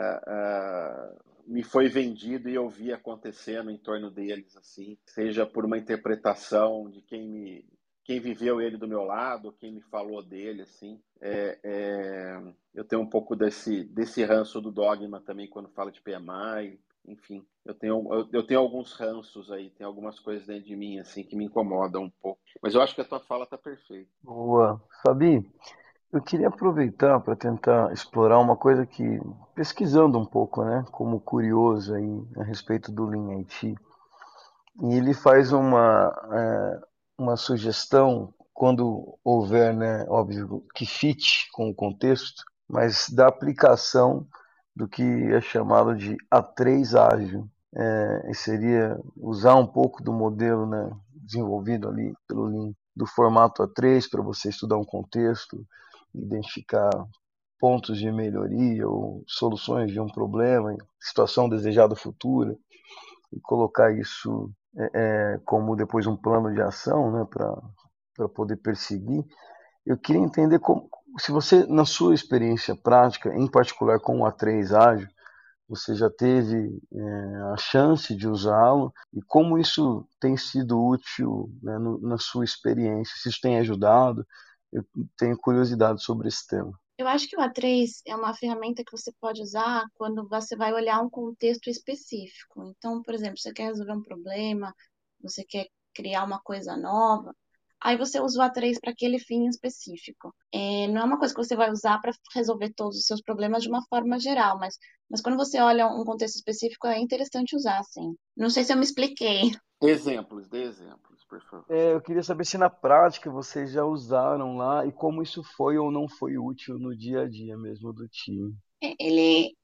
E: me foi vendido e eu vi acontecendo em torno deles, assim, seja por uma interpretação de quem viveu ele do meu lado, quem me falou dele, assim. Eu tenho um pouco desse ranço do dogma também quando fala de PMI. Enfim, eu tenho alguns ranços aí, tem algumas coisas dentro de mim assim que me incomodam um pouco. Mas eu acho que a tua fala tá perfeita.
C: Boa. Fabi, eu queria aproveitar para tentar explorar uma coisa que, pesquisando um pouco, né, como curioso aí a respeito do Lean IT, e ele faz uma sugestão, quando houver, né, óbvio, que fite com o contexto, mas da aplicação do que é chamado de A3 ágil. E seria usar um pouco do modelo, né, desenvolvido ali pelo Lean, do formato A3 para você estudar um contexto, identificar pontos de melhoria ou soluções de um problema, situação desejada futura, e colocar isso como depois um plano de ação, né, para poder perseguir. Eu queria entender se você, na sua experiência prática, em particular com o A3 Ágil, você já teve a chance de usá-lo e como isso tem sido útil, né, na sua experiência, se isso tem ajudado. Eu tenho curiosidade sobre esse tema.
D: Eu acho que o A3 é uma ferramenta que você pode usar quando você vai olhar um contexto específico. Então, por exemplo, você quer resolver um problema, você quer criar uma coisa nova, aí você usa o A3 para aquele fim específico. Não é uma coisa que você vai usar para resolver todos os seus problemas de uma forma geral, mas quando você olha um contexto específico, é interessante usar, sim. Não sei se eu me expliquei.
E: Dê exemplos, por favor.
C: Eu queria saber se na prática vocês já usaram lá e como isso foi ou não foi útil no dia a dia mesmo do time.
D: Ele,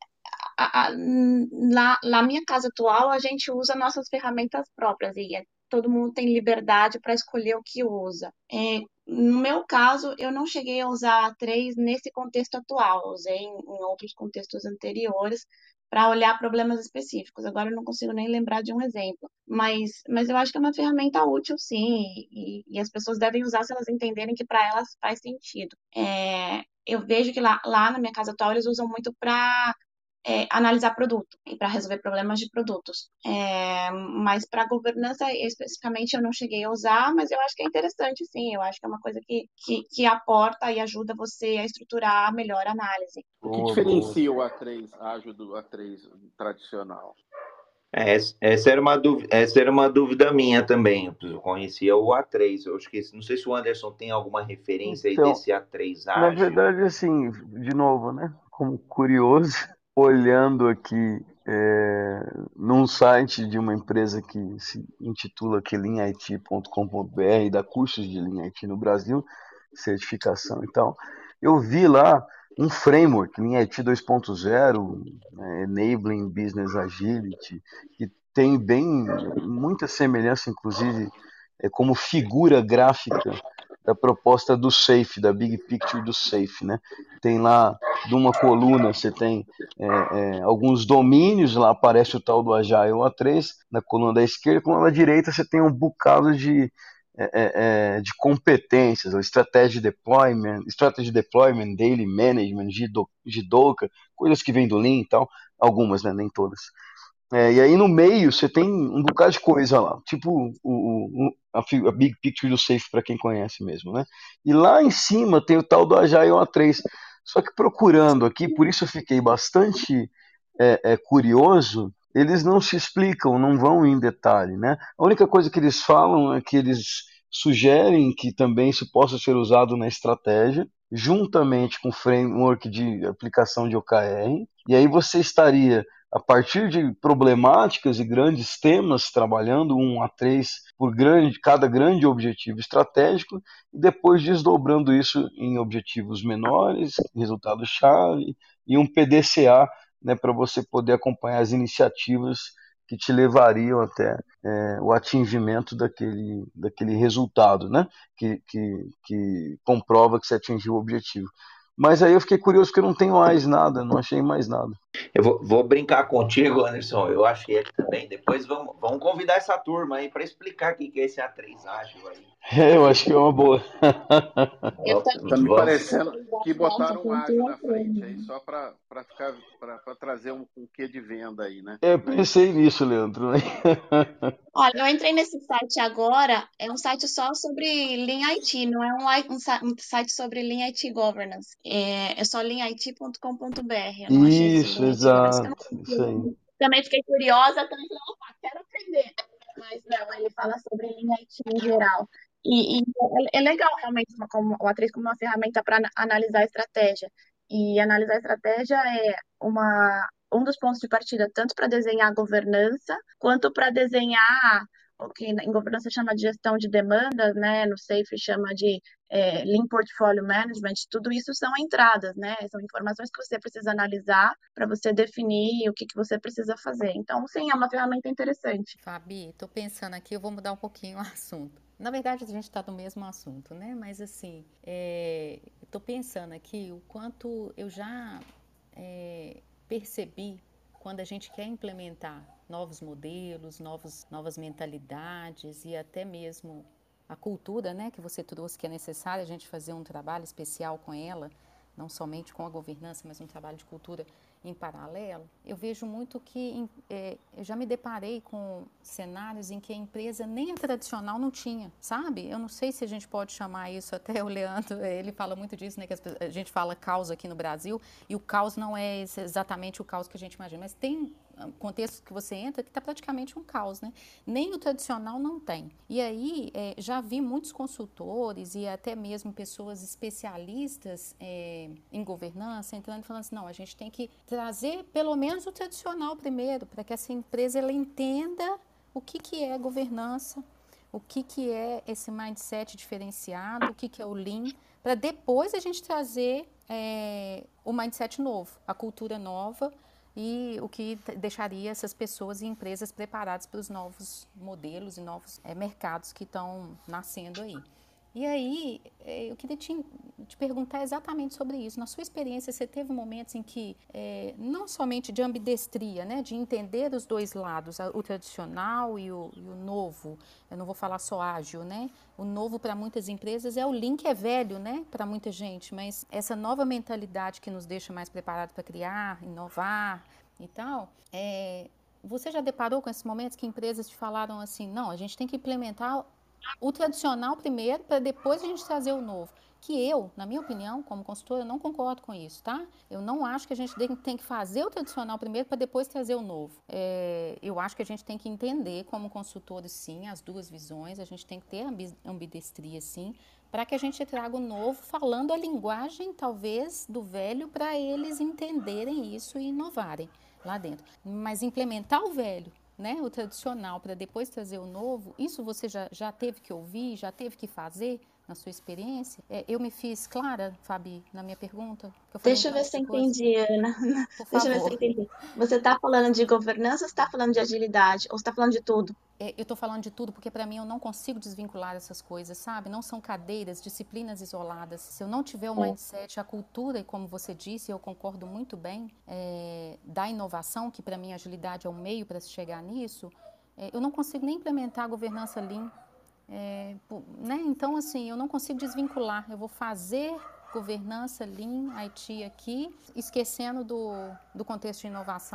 D: lá na minha casa atual, a gente usa nossas ferramentas próprias e todo mundo tem liberdade para escolher o que usa. No meu caso, eu não cheguei a usar a 3 nesse contexto atual, eu usei em outros contextos anteriores para olhar problemas específicos. Agora eu não consigo nem lembrar de um exemplo, mas eu acho que é uma ferramenta útil, sim, e as pessoas devem usar se elas entenderem que para elas faz sentido. Eu vejo que lá na minha casa atual eles usam muito para analisar produto e para resolver problemas de produtos. Mas para governança, especificamente, eu não cheguei a usar, mas eu acho que é interessante, sim. Eu acho que é uma coisa que aporta e ajuda você a estruturar melhor a análise.
E: O que
C: Boa,
E: diferencia o A3 ágil do A3 tradicional?
A: Essa era uma dúvida minha também. Eu conhecia o A3. Eu acho que, não sei se o Anderson tem alguma referência aí
C: então,
A: desse A3
C: na
A: ágil.
C: verdade, assim, de novo, né? Como curioso, olhando aqui num site de uma empresa que se intitula leanit.com.br e dá cursos de Lean IT no Brasil, certificação e tal, eu vi lá um framework, Lean IT 2.0, Enabling Business Agility, que tem muita semelhança, inclusive, como figura gráfica da proposta do SAFe, da Big Picture do SAFe, né? Tem lá, de uma coluna, você tem alguns domínios, lá aparece o tal do Agile A3, na coluna da esquerda, coluna da direita você tem um bocado de competências, strategy deployment, daily management, Jidoka, coisas que vêm do Lean e tal, algumas, né, nem todas. E aí no meio você tem um bocado de coisa lá, tipo a Big Picture do Safe para quem conhece mesmo, né? E lá em cima tem o tal do Agile A3. Só que procurando aqui, por isso eu fiquei bastante curioso, eles não se explicam, não vão em detalhe, né? A única coisa que eles falam é que eles sugerem que também isso possa ser usado na estratégia, juntamente com o framework de aplicação de OKR, e aí você estaria, a partir de problemáticas e grandes temas, trabalhando 1 a 3 por cada grande objetivo estratégico, e depois desdobrando isso em objetivos menores, resultados-chave, e um PDCA, né, para você poder acompanhar as iniciativas que te levariam até o atingimento daquele resultado, né, que comprova que você atingiu o objetivo. Mas aí eu fiquei curioso porque eu não tenho mais nada, não achei mais nada.
A: Eu vou brincar contigo, Anderson. Eu achei aqui também. Depois vamos convidar essa turma aí para explicar o que é esse A3 ágil aí.
C: Eu acho que é uma boa.
E: Tá me
A: Vamos.
E: parecendo que botaram um ágil na frente aí só para trazer um quê de venda aí, né?
C: Eu pensei nisso, Leandro. Né?
D: Olha, eu entrei nesse site agora, é um site só sobre Lean IT, não é um site sobre Lean IT Governance. É só leanit.com.br, eu não achei esse
C: Isso,
D: Lean IT Governance.
C: exato. Isso aí.
D: Também fiquei curiosa, também falei, opa, quero aprender. Mas não, ele fala sobre Lean IT em geral. E é legal realmente como o A3 como uma ferramenta para analisar a estratégia. E analisar a estratégia é um dos pontos de partida, tanto para desenhar a governança, quanto para desenhar o que em governança chama de gestão de demandas, né? No SAFe chama de Lean Portfolio Management. Tudo isso são entradas, né? São informações que você precisa analisar para você definir o que você precisa fazer. Então, sim, é uma ferramenta interessante.
B: Fabi, tô pensando aqui, eu vou mudar um pouquinho o assunto. Na verdade, a gente está no mesmo assunto, né? Mas assim, tô pensando aqui o quanto eu já percebi quando a gente quer implementar novos modelos, novas mentalidades e até mesmo a cultura, né, que você trouxe, que é necessário a gente fazer um trabalho especial com ela, não somente com a governança, mas um trabalho de cultura em paralelo. Eu vejo muito que eu já me deparei com cenários em que a empresa nem a tradicional não tinha, sabe? Eu não sei se a gente pode chamar isso, até o Leandro, ele fala muito disso, né, que a gente fala caos aqui no Brasil, e o caos não é exatamente o caos que a gente imagina, mas tem contexto que você entra que está praticamente um caos, né? Nem o tradicional não tem. E aí já vi muitos consultores e até mesmo pessoas especialistas em governança entrando e falando assim, não, a gente tem que trazer pelo menos o tradicional primeiro, para que essa empresa ela entenda o que é governança, o que é esse mindset diferenciado, o que é o Lean, para depois a gente trazer o mindset novo, a cultura nova, e o que deixaria essas pessoas e empresas preparadas para os novos modelos e novos mercados que estão nascendo aí. E aí, eu queria te perguntar exatamente sobre isso. Na sua experiência, você teve momentos em que, não somente de ambidestria, né, de entender os dois lados, o tradicional e o novo, eu não vou falar só ágil, né? O novo para muitas empresas é o Lean, que é velho, né, para muita gente, mas essa nova mentalidade que nos deixa mais preparados para criar, inovar e tal, você já deparou com esses momentos que empresas te falaram assim, não, a gente tem que implementar o tradicional primeiro, para depois a gente trazer o novo. Que eu, na minha opinião, como consultora, não concordo com isso, tá? Eu não acho que a gente tem que fazer o tradicional primeiro para depois trazer o novo. Eu acho que a gente tem que entender, como consultores, sim, as duas visões, a gente tem que ter ambidestria, sim, para que a gente traga o novo, falando a linguagem, talvez, do velho, para eles entenderem isso e inovarem lá dentro. Mas implementar o velho, né, o tradicional, para depois trazer o novo, isso você já teve que ouvir, já teve que fazer na sua experiência? Eu me fiz clara, Fabi, na minha pergunta?
D: Deixa eu ver se eu entendi, Ana.
B: Por
D: Deixa eu ver se eu
B: favor.
D: entendi. Você está falando de governança ou você está falando de agilidade? Ou você está falando de tudo?
B: Eu estou falando de tudo porque, para mim, eu não consigo desvincular essas coisas, sabe? Não são cadeiras, disciplinas isoladas. Se eu não tiver o mindset, a cultura, e como você disse, eu concordo muito bem, da inovação, que para mim a agilidade é o meio para se chegar nisso, eu não consigo nem implementar a governança Lean. Né? Então, assim, eu não consigo desvincular. Eu vou fazer governança Lean, IT aqui, esquecendo do contexto de inovação.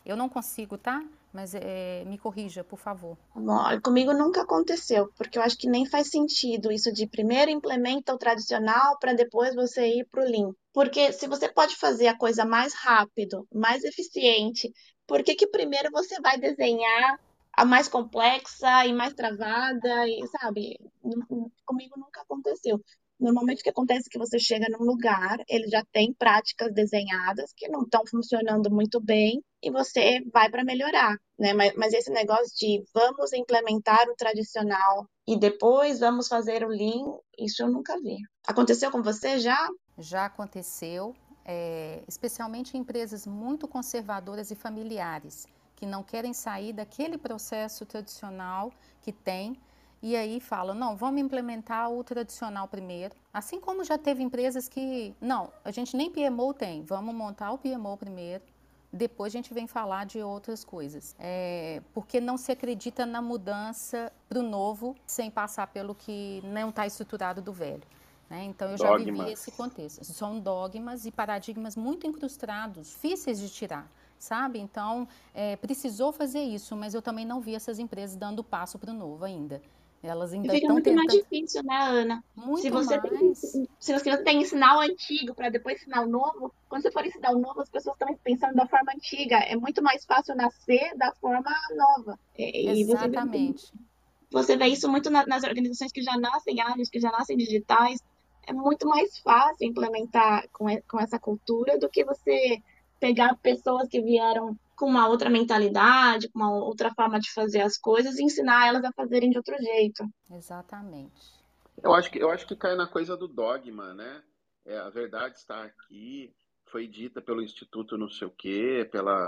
B: Eu não consigo, tá? Mas me corrija, por favor.
D: Bom, olha, comigo nunca aconteceu, porque eu acho que nem faz sentido isso de primeiro implementa o tradicional para depois você ir para o Lean. Porque se você pode fazer a coisa mais rápido, mais eficiente, por que que primeiro você vai desenhar a mais complexa e mais travada, e sabe? Comigo nunca aconteceu. Normalmente o que acontece é que você chega num lugar, ele já tem práticas desenhadas que não estão funcionando muito bem e você vai para melhorar, né? Mas esse negócio de vamos implementar o tradicional e depois vamos fazer o Lean, isso eu nunca vi. Aconteceu com você já?
B: Já aconteceu, especialmente em empresas muito conservadoras e familiares, que não querem sair daquele processo tradicional que tem, e aí falam, não, vamos implementar o tradicional primeiro. Assim como já teve empresas que, não, a gente nem PMO tem, vamos montar o PMO primeiro, depois a gente vem falar de outras coisas. Porque não se acredita na mudança para o novo sem passar pelo que não está estruturado do velho. Né? Então, eu já vivi esse contexto. São dogmas e paradigmas muito incrustados, difíceis de tirar, sabe? Então, precisou fazer isso, mas eu também não vi essas empresas dando passo para o novo ainda. Elas
D: E
B: ainda
D: fica
B: estão
D: muito mais
B: tentando.
D: difícil, né, Ana? Se
B: Muito
D: você
B: mais.
D: se você tem ensinar o antigo para depois ensinar o novo, quando você for ensinar o novo, as pessoas estão pensando da forma antiga. É muito mais fácil nascer da forma nova. E
B: Exatamente.
D: você vê isso muito nas organizações que já nascem ágeis, que já nascem digitais. É muito mais fácil implementar com essa cultura do que você pegar pessoas que vieram com uma outra mentalidade, com uma outra forma de fazer as coisas e ensinar elas a fazerem de outro jeito.
B: Exatamente.
E: Eu acho que cai na coisa do dogma, né? A verdade está aqui, foi dita pelo Instituto não sei o quê,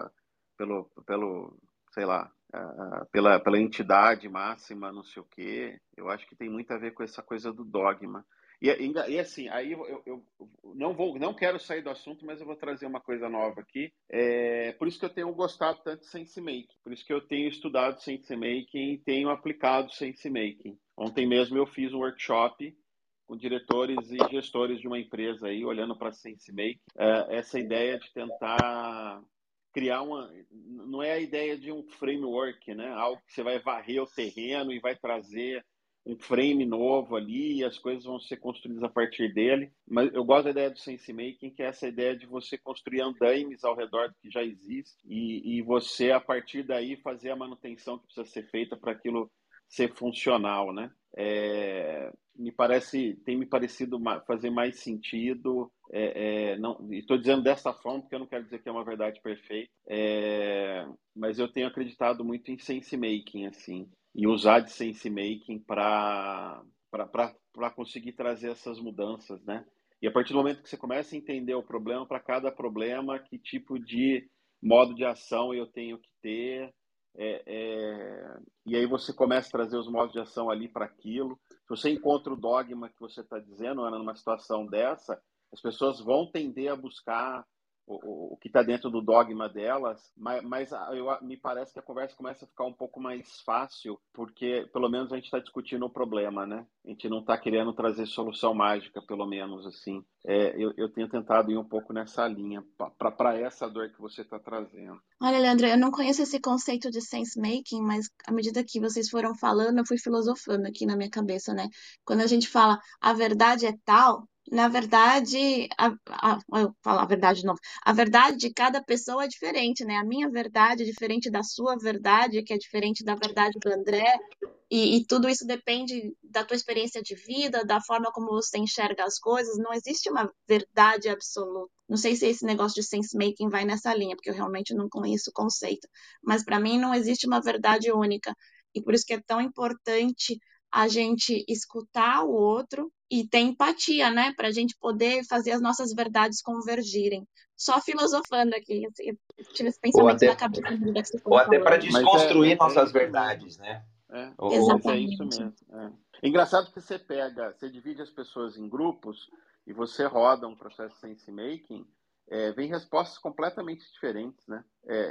E: pelo, sei lá, pela entidade máxima não sei o quê. Eu acho que tem muito a ver com essa coisa do dogma. E assim, aí eu não quero sair do assunto, mas eu vou trazer uma coisa nova aqui. Por isso que eu tenho gostado tanto de Sense Making, por isso que eu tenho estudado Sense Making e tenho aplicado Sense Making. Ontem mesmo eu fiz um workshop com diretores e gestores de uma empresa aí, olhando para a SenseMake, essa ideia de tentar criar não é a ideia de um framework, né? Algo que você vai varrer o terreno e vai trazer um frame novo ali e as coisas vão ser construídas a partir dele. Mas eu gosto da ideia do SenseMaking, que é essa ideia de você construir andaimes ao redor do que já existe e você, a partir daí, fazer a manutenção que precisa ser feita para aquilo ser funcional, né? Tem me parecido fazer mais sentido. Não, estou dizendo dessa forma porque eu não quero dizer que é uma verdade perfeita, mas eu tenho acreditado muito em sense making, assim, e usar de sense making para conseguir trazer essas mudanças, né? E a partir do momento que você começa a entender o problema, para cada problema, que tipo de modo de ação eu tenho que ter, e aí você começa a trazer os modos de ação ali para aquilo. Se você encontra o dogma que você está dizendo, Ana, numa situação dessa, as pessoas vão tender a buscar o que está dentro do dogma delas, mas me parece que a conversa começa a ficar um pouco mais fácil, porque pelo menos a gente está discutindo o problema, né? A gente não está querendo trazer solução mágica, pelo menos assim. Eu tenho tentado ir um pouco nessa linha, para essa dor que você está trazendo.
D: Olha, Leandro, eu não conheço esse conceito de sense making, mas à medida que vocês foram falando, eu fui filosofando aqui na minha cabeça, né? Quando a gente fala a verdade é tal, na verdade, eu falo a verdade de novo. A verdade de cada pessoa é diferente, né? A minha verdade é diferente da sua verdade, que é diferente da verdade do André. E tudo isso depende da tua experiência de vida, da forma como você enxerga as coisas. Não existe uma verdade absoluta. Não sei se esse negócio de sense making vai nessa linha, porque eu realmente não conheço o conceito. Mas para mim não existe uma verdade única. E por isso que é tão importante a gente escutar o outro e ter empatia, né? Para a gente poder fazer as nossas verdades convergirem. Só filosofando aqui, eu tive esse
A: Ou
D: pensamento na
A: até,
D: cabeça à medida que você
A: ou
D: foi
A: até para
D: falando.
E: Mas
A: desconstruir
E: é
A: nossas
E: isso mesmo.
A: verdades, né?
E: Mas é isso
D: Exatamente.
E: mesmo. Engraçado que você divide as pessoas em grupos e você roda um processo de sense making, vem respostas completamente diferentes, né?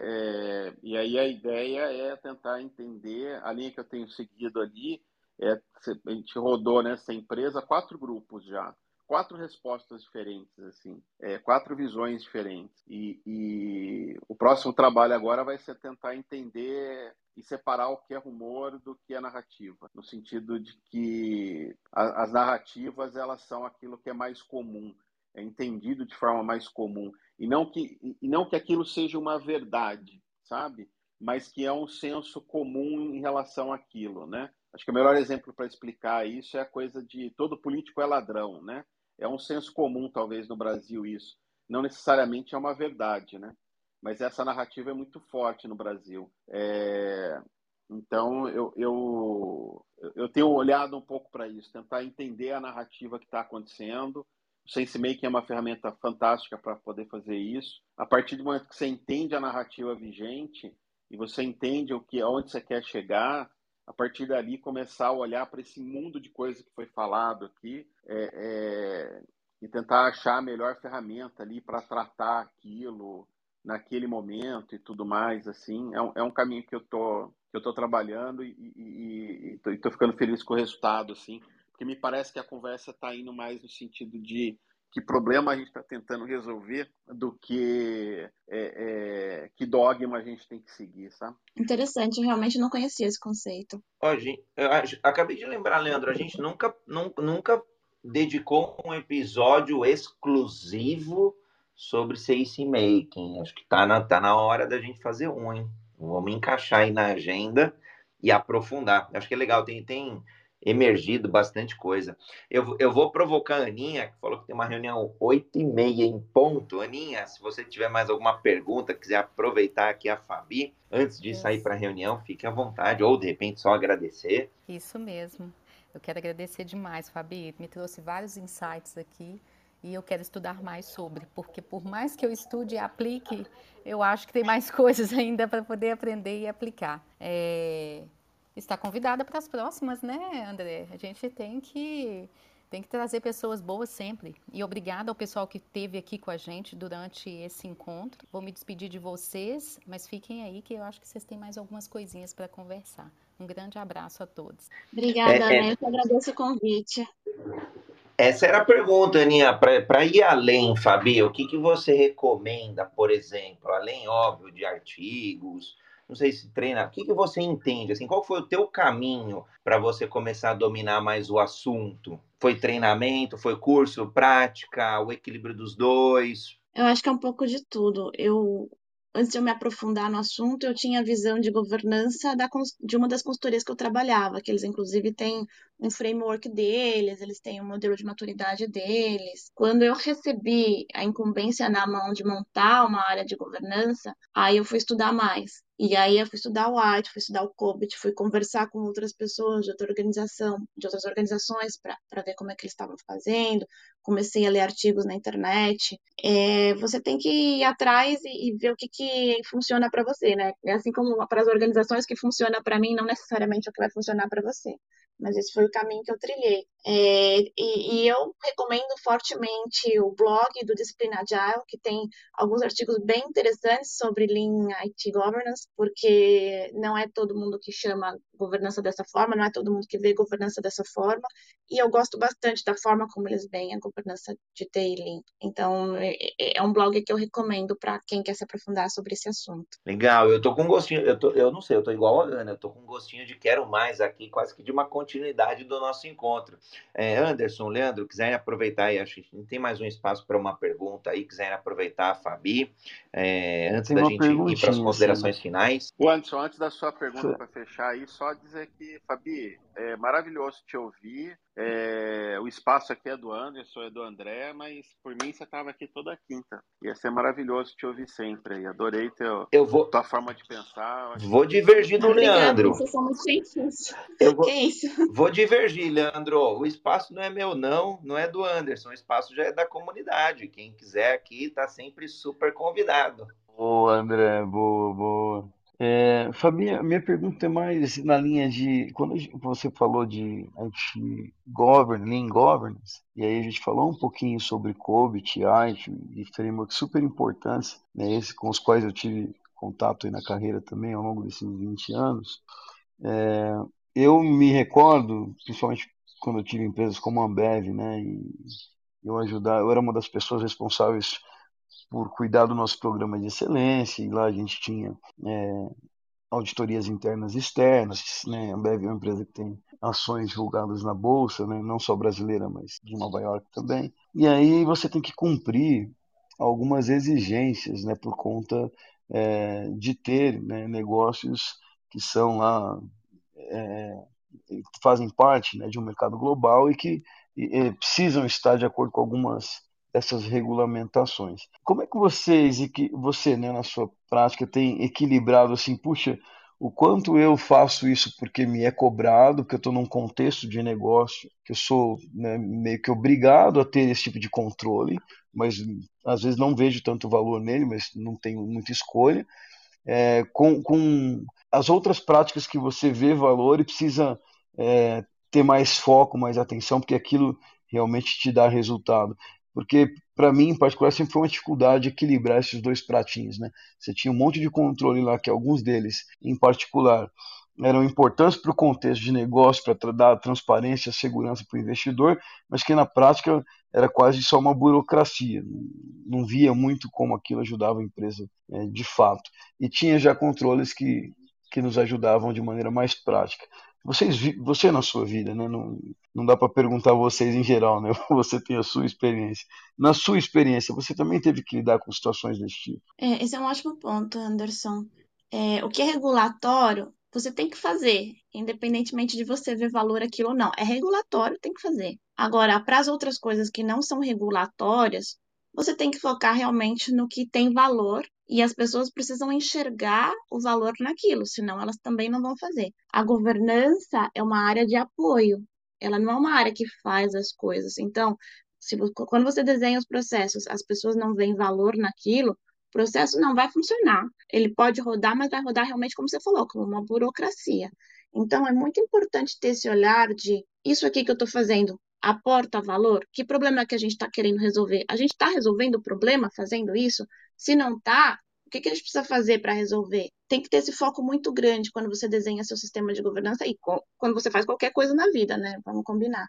E: E aí a ideia é tentar entender a linha que eu tenho seguido ali. A gente rodou nessa empresa 4 grupos já. quatro respostas diferentes, assim, quatro visões diferentes. E o próximo trabalho agora vai ser tentar entender e separar o que é rumor do que é narrativa, no sentido de que as narrativas elas são aquilo que é mais comum, é entendido de forma mais comum, e não que aquilo seja uma verdade, sabe? Mas que é um senso comum em relação àquilo, né? Acho que o melhor exemplo para explicar isso é a coisa de todo político é ladrão, né? É um senso comum, talvez, no Brasil isso. Não necessariamente é uma verdade, né? Mas essa narrativa é muito forte no Brasil. Então, eu tenho olhado um pouco para isso, tentar entender a narrativa que está acontecendo. O SenseMaking é uma ferramenta fantástica para poder fazer isso. A partir do momento que você entende a narrativa vigente e você entende aonde você quer chegar, a partir dali começar a olhar para esse mundo de coisas que foi falado aqui e tentar achar a melhor ferramenta ali para tratar aquilo naquele momento e tudo mais, assim, é um caminho que eu tô trabalhando e tô ficando feliz com o resultado, assim, porque me parece que a conversa está indo mais no sentido de que problema a gente está tentando resolver do que dogma a gente tem que seguir, sabe?
D: Interessante, eu realmente não conhecia esse conceito.
A: Ó, acabei de lembrar, Leandro, a gente nunca dedicou um episódio exclusivo sobre Seice Making. Acho que tá na hora da gente fazer um, hein? Vamos encaixar aí na agenda e aprofundar. Acho que é legal, tem emergido bastante coisa. Eu vou provocar a Aninha, que falou que tem uma reunião 8h30 em ponto. Aninha, se você tiver mais alguma pergunta, quiser aproveitar aqui a Fabi, antes de sair para a reunião, fique à vontade, ou de repente só agradecer.
B: Isso mesmo. Eu quero agradecer demais, Fabi. Me trouxe vários insights aqui e eu quero estudar mais sobre, porque por mais que eu estude e aplique, eu acho que tem mais coisas ainda para poder aprender e aplicar. Está convidada para as próximas, né, André? A gente tem que trazer pessoas boas sempre. E obrigada ao pessoal que esteve aqui com a gente durante esse encontro. Vou me despedir de vocês, mas fiquem aí que eu acho que vocês têm mais algumas coisinhas para conversar. Um grande abraço a todos.
D: Obrigada, Ana. Eu que agradeço o convite.
A: Essa era a pergunta, Aninha. Para ir além, Fabi, o que você recomenda, por exemplo, além, óbvio, de artigos, não sei se treina, o que você entende? Assim, qual foi o teu caminho para você começar a dominar mais o assunto? Foi treinamento, foi curso, prática, o equilíbrio dos dois?
D: Eu acho que é um pouco de tudo. Antes de eu me aprofundar no assunto, eu tinha a visão de governança de uma das consultorias que eu trabalhava, que eles inclusive têm um framework deles, eles têm um modelo de maturidade deles. Quando eu recebi a incumbência na mão de montar uma área de governança, aí eu fui estudar mais. E aí eu fui estudar o White, fui estudar o COBIT, fui conversar com outras pessoas de outras organizações para ver como é que eles estavam fazendo. Comecei a ler artigos na internet. Você tem que ir atrás e ver o que funciona para você, né? Assim como para as organizações que funciona para mim, não necessariamente é o que vai funcionar para você. Mas esse foi o caminho que eu trilhei. E eu recomendo fortemente o blog do Discipline Agile, que tem alguns artigos bem interessantes sobre Lean IT Governance, porque não é todo mundo que chama governança dessa forma, não é todo mundo que vê governança dessa forma, e eu gosto bastante da forma como eles veem a governança de TI Lean. Então, é um blog que eu recomendo para quem quer se aprofundar sobre esse assunto.
A: Legal, eu tô com gostinho, eu não sei, eu tô igual a Ana, eu tô com gostinho de quero mais aqui, quase que de uma continuidade do nosso encontro. Anderson, Leandro, quiserem aproveitar aí, acho que não tem mais um espaço para uma pergunta aí, quiserem aproveitar a Fabi, antes
C: Tem
A: da
C: uma
A: gente ir para as
C: perguntinha,
A: considerações
C: assim.
A: finais.
E: O Anderson, antes da sua pergunta para fechar aí, só dizer que, Fabi, é maravilhoso te ouvir. O espaço aqui é do Anderson, é do André, mas por mim você estava aqui toda quinta. Ia ser maravilhoso te ouvir sempre. E adorei tua forma de pensar.
A: Vou divergir do
D: Obrigada,
A: Leandro.
D: vocês são muito gentis.
A: Eu
D: Que
A: vou,
D: isso?
A: vou divergir, Leandro. O espaço não é meu, não é do Anderson. O espaço já é da comunidade. Quem quiser aqui está sempre super convidado.
C: Boa, André, boa, boa. Fabi, a minha pergunta é mais na linha de, quando você falou de Lean Governance, e aí a gente falou um pouquinho sobre COBIT, IT e frameworks super importantes, né, com os quais eu tive contato aí na carreira também ao longo desses 20 anos. Eu me recordo, principalmente quando eu tive empresas como a Ambev, né, eu era uma das pessoas responsáveis por cuidar do nosso programa de excelência, e lá a gente tinha auditorias internas e externas, né? A Ambev é uma empresa que tem ações julgadas na bolsa, né? Não só brasileira, mas de Nova York também. E aí você tem que cumprir algumas exigências, né? Por conta de ter, né, negócios que são lá que fazem parte, né, de um mercado global e que precisam estar de acordo com algumas dessas regulamentações. Como é que vocês e que você, né, na sua prática, tem equilibrado assim, puxa, o quanto eu faço isso porque me é cobrado, porque eu estou num contexto de negócio, que eu sou, né, meio que obrigado a ter esse tipo de controle, mas às vezes não vejo tanto valor nele, mas não tenho muita escolha, com as outras práticas que você vê valor e precisa ter mais foco, mais atenção, porque aquilo realmente te dá resultado. Porque, para mim, em particular, sempre foi uma dificuldade equilibrar esses dois pratinhos, né? Você tinha um monte de controle lá, que alguns deles, em particular, eram importantes para o contexto de negócio, para dar transparência e segurança para o investidor, mas que na prática era quase só uma burocracia. Não via muito como aquilo ajudava a empresa de fato. E tinha já controles que nos ajudavam de maneira mais prática. Você na sua vida, né? Não dá para perguntar a vocês em geral, né? Você tem a sua experiência. Na sua experiência, você também teve que lidar com situações desse tipo?
D: Esse é um ótimo ponto, Anderson. O que é regulatório, você tem que fazer, independentemente de você ver valor aquilo ou não. É regulatório, tem que fazer. Agora, para as outras coisas que não são regulatórias, você tem que focar realmente no que tem valor e as pessoas precisam enxergar o valor naquilo, senão elas também não vão fazer. A governança é uma área de apoio, ela não é uma área que faz as coisas. Então, quando você desenha os processos, as pessoas não veem valor naquilo, o processo não vai funcionar. Ele pode rodar, mas vai rodar realmente, como você falou, como uma burocracia. Então, é muito importante ter esse olhar de isso aqui que eu estou fazendo aporta valor? Que problema é que a gente está querendo resolver? A gente está resolvendo o problema fazendo isso? Se não está, o que a gente precisa fazer para resolver? Tem que ter esse foco muito grande quando você desenha seu sistema de governança e quando você faz qualquer coisa na vida, né? Vamos combinar.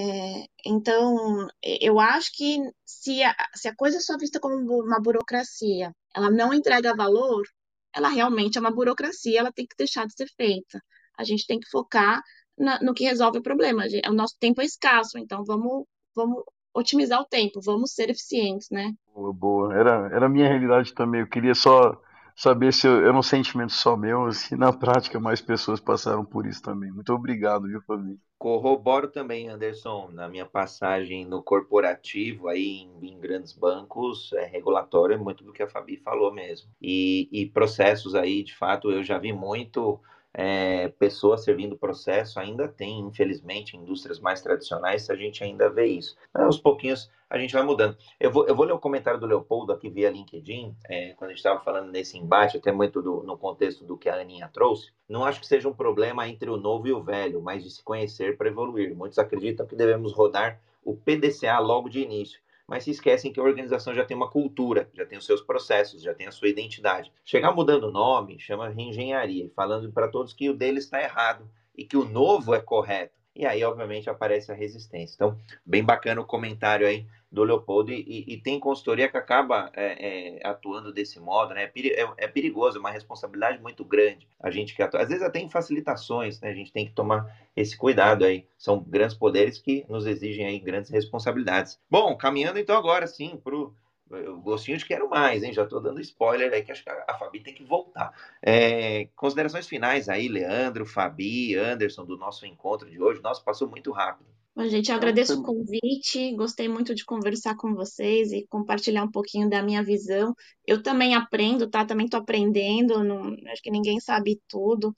D: Então, eu acho que se a coisa é só vista como uma burocracia, ela não entrega valor, ela realmente é uma burocracia, ela tem que deixar de ser feita. A gente tem que focar no que resolve o problema. O nosso tempo é escasso, então vamos otimizar o tempo, vamos ser eficientes, né?
C: Boa, boa. Era a minha realidade também. Eu queria só saber se era um sentimento só meu, se na prática mais pessoas passaram por isso também. Muito obrigado, viu, Fabi?
A: Corroboro também, Anderson, na minha passagem no corporativo, aí em grandes bancos, regulatório é muito do que a Fabi falou mesmo. E processos aí, de fato, eu já vi muito pessoas servindo processo, ainda tem, infelizmente, indústrias mais tradicionais, a gente ainda vê isso. Mas, aos pouquinhos a gente vai mudando. Eu vou ler o comentário do Leopoldo aqui via LinkedIn, quando a gente estava falando nesse embate, até muito no contexto do que a Aninha trouxe. Não acho que seja um problema entre o novo e o velho, mas de se conhecer para evoluir. Muitos acreditam que devemos rodar o PDCA logo de início, mas se esquecem que a organização já tem uma cultura, já tem os seus processos, já tem a sua identidade. Chegar mudando o nome chama reengenharia, falando para todos que o deles está errado e que o novo é correto. E aí, obviamente, aparece a resistência. Então, bem bacana o comentário aí do Leopoldo, e tem consultoria que acaba atuando desse modo, né? É perigoso, é uma responsabilidade muito grande a gente que atua. Às vezes até em facilitações, né? A gente tem que tomar esse cuidado aí. São grandes poderes que nos exigem aí grandes responsabilidades. Bom, caminhando então agora sim pro gostinho de quero mais, hein? Já tô dando spoiler aí que acho que a Fabi tem que voltar. Considerações finais aí, Leandro, Fabi, Anderson, do nosso encontro de hoje. Nossa, passou muito rápido.
D: Bom, gente, eu
E: Então,
D: agradeço o convite, gostei muito de conversar com vocês e compartilhar um pouquinho da minha visão. Eu também aprendo, tá? Também estou aprendendo, acho que ninguém sabe tudo.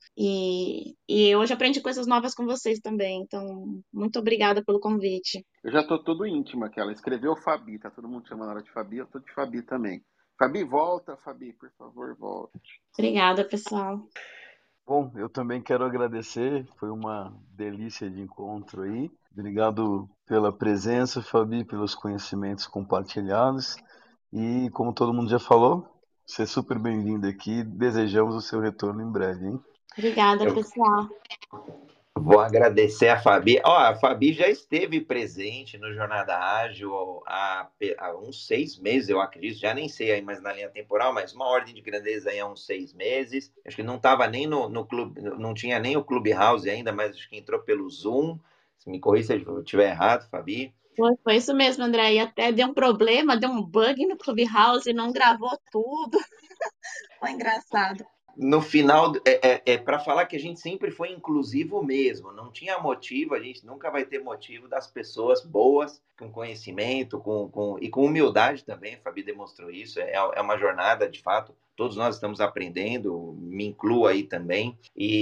D: E hoje aprendi coisas novas com vocês também. Então, muito obrigada pelo convite.
E: eu já tô todo íntimo aqui. Ela escreveu Fabi, tá todo mundo chamando ela de Fabi, eu tô de Fabi também. Fabi, volta, Fabi, por favor, volta.
D: Obrigada, pessoal.
C: Bom, eu também quero agradecer, foi uma delícia de encontro aí. Obrigado pela presença, Fabi, pelos conhecimentos compartilhados. E como todo mundo já falou, você é super bem-vindo aqui. Desejamos o seu retorno em breve, hein?
D: Obrigada,
A: Eu
D: pessoal.
A: Vou agradecer a Fabi. Ó, a Fabi já esteve presente no Jornada Ágil há uns 6 meses, eu acredito. Já nem sei aí mais na linha temporal, mas uma ordem de grandeza aí há uns 6 meses. Acho que não estava nem no clube, não tinha nem o Clubhouse ainda, mas acho que entrou pelo Zoom. Se me corrija se eu estiver errado, Fabi.
D: Foi isso mesmo, André. E até deu um problema, deu um bug no Clubhouse, não gravou tudo. Foi engraçado.
A: No final, é para falar que a gente sempre foi inclusivo mesmo, não tinha motivo, a gente nunca vai ter motivo das pessoas boas, com conhecimento e com humildade também, a Fabi demonstrou isso, é uma jornada de fato, todos nós estamos aprendendo, me incluo aí também,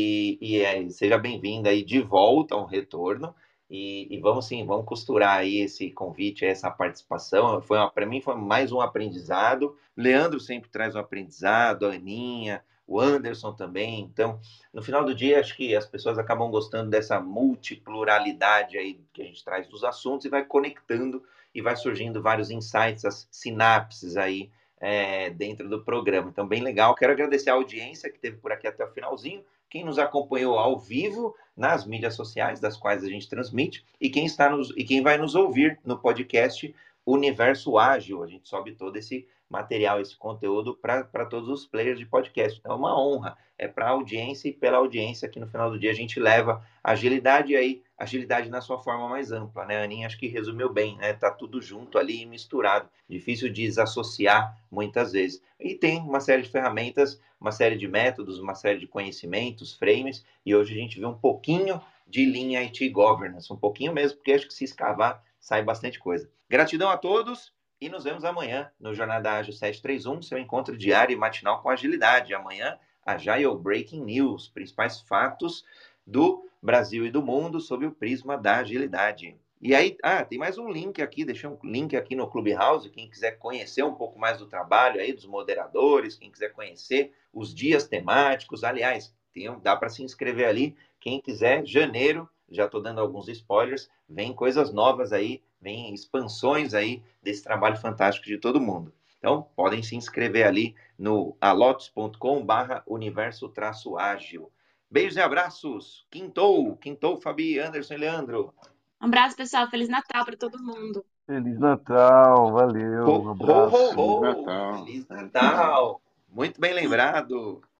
A: seja bem-vinda aí de volta ao retorno, e vamos sim, vamos costurar aí esse convite, essa participação, para mim foi mais um aprendizado, Leandro sempre traz um aprendizado, a Aninha, o Anderson também. Então, no final do dia, acho que as pessoas acabam gostando dessa multipluralidade aí que a gente traz dos assuntos e vai conectando e vai surgindo vários insights, as sinapses aí dentro do programa. Então, bem legal. Quero agradecer a audiência que teve por aqui até o finalzinho, quem nos acompanhou ao vivo nas mídias sociais, das quais a gente transmite, e quem vai nos ouvir no podcast Universo Ágil. A gente sobe todo esse material, esse conteúdo para todos os players de podcast. Então é uma honra, é para a audiência e pela audiência que no final do dia a gente leva agilidade aí, agilidade na sua forma mais ampla, né? A Aninha acho que resumiu bem, né? Tá tudo junto ali e misturado, difícil de desassociar muitas vezes. E tem uma série de ferramentas, uma série de métodos, uma série de conhecimentos, frames, e hoje a gente viu um pouquinho de linha IT Governance, um pouquinho mesmo, porque acho que se escavar sai bastante coisa. Gratidão a todos. E nos vemos amanhã no Jornada Ágil 731, seu encontro diário e matinal com agilidade. Amanhã, Agile Breaking News, principais fatos do Brasil e do mundo sob o prisma da agilidade. E aí, tem mais um link aqui, deixei um link aqui no Clubhouse, quem quiser conhecer um pouco mais do trabalho aí dos moderadores, quem quiser conhecer os dias temáticos, aliás, dá para se inscrever ali, quem quiser, janeiro, já estou dando alguns spoilers, vem coisas novas aí, vem expansões aí desse trabalho fantástico de todo mundo. Então, podem se inscrever ali no alotus.com/universo-ágil. Beijos e abraços. Quintou, Fabi, Anderson e Leandro.
D: Um abraço, pessoal. Feliz Natal para todo mundo.
C: Feliz Natal, valeu, um abraço.
E: Feliz Natal.
A: Feliz Natal. Muito bem lembrado.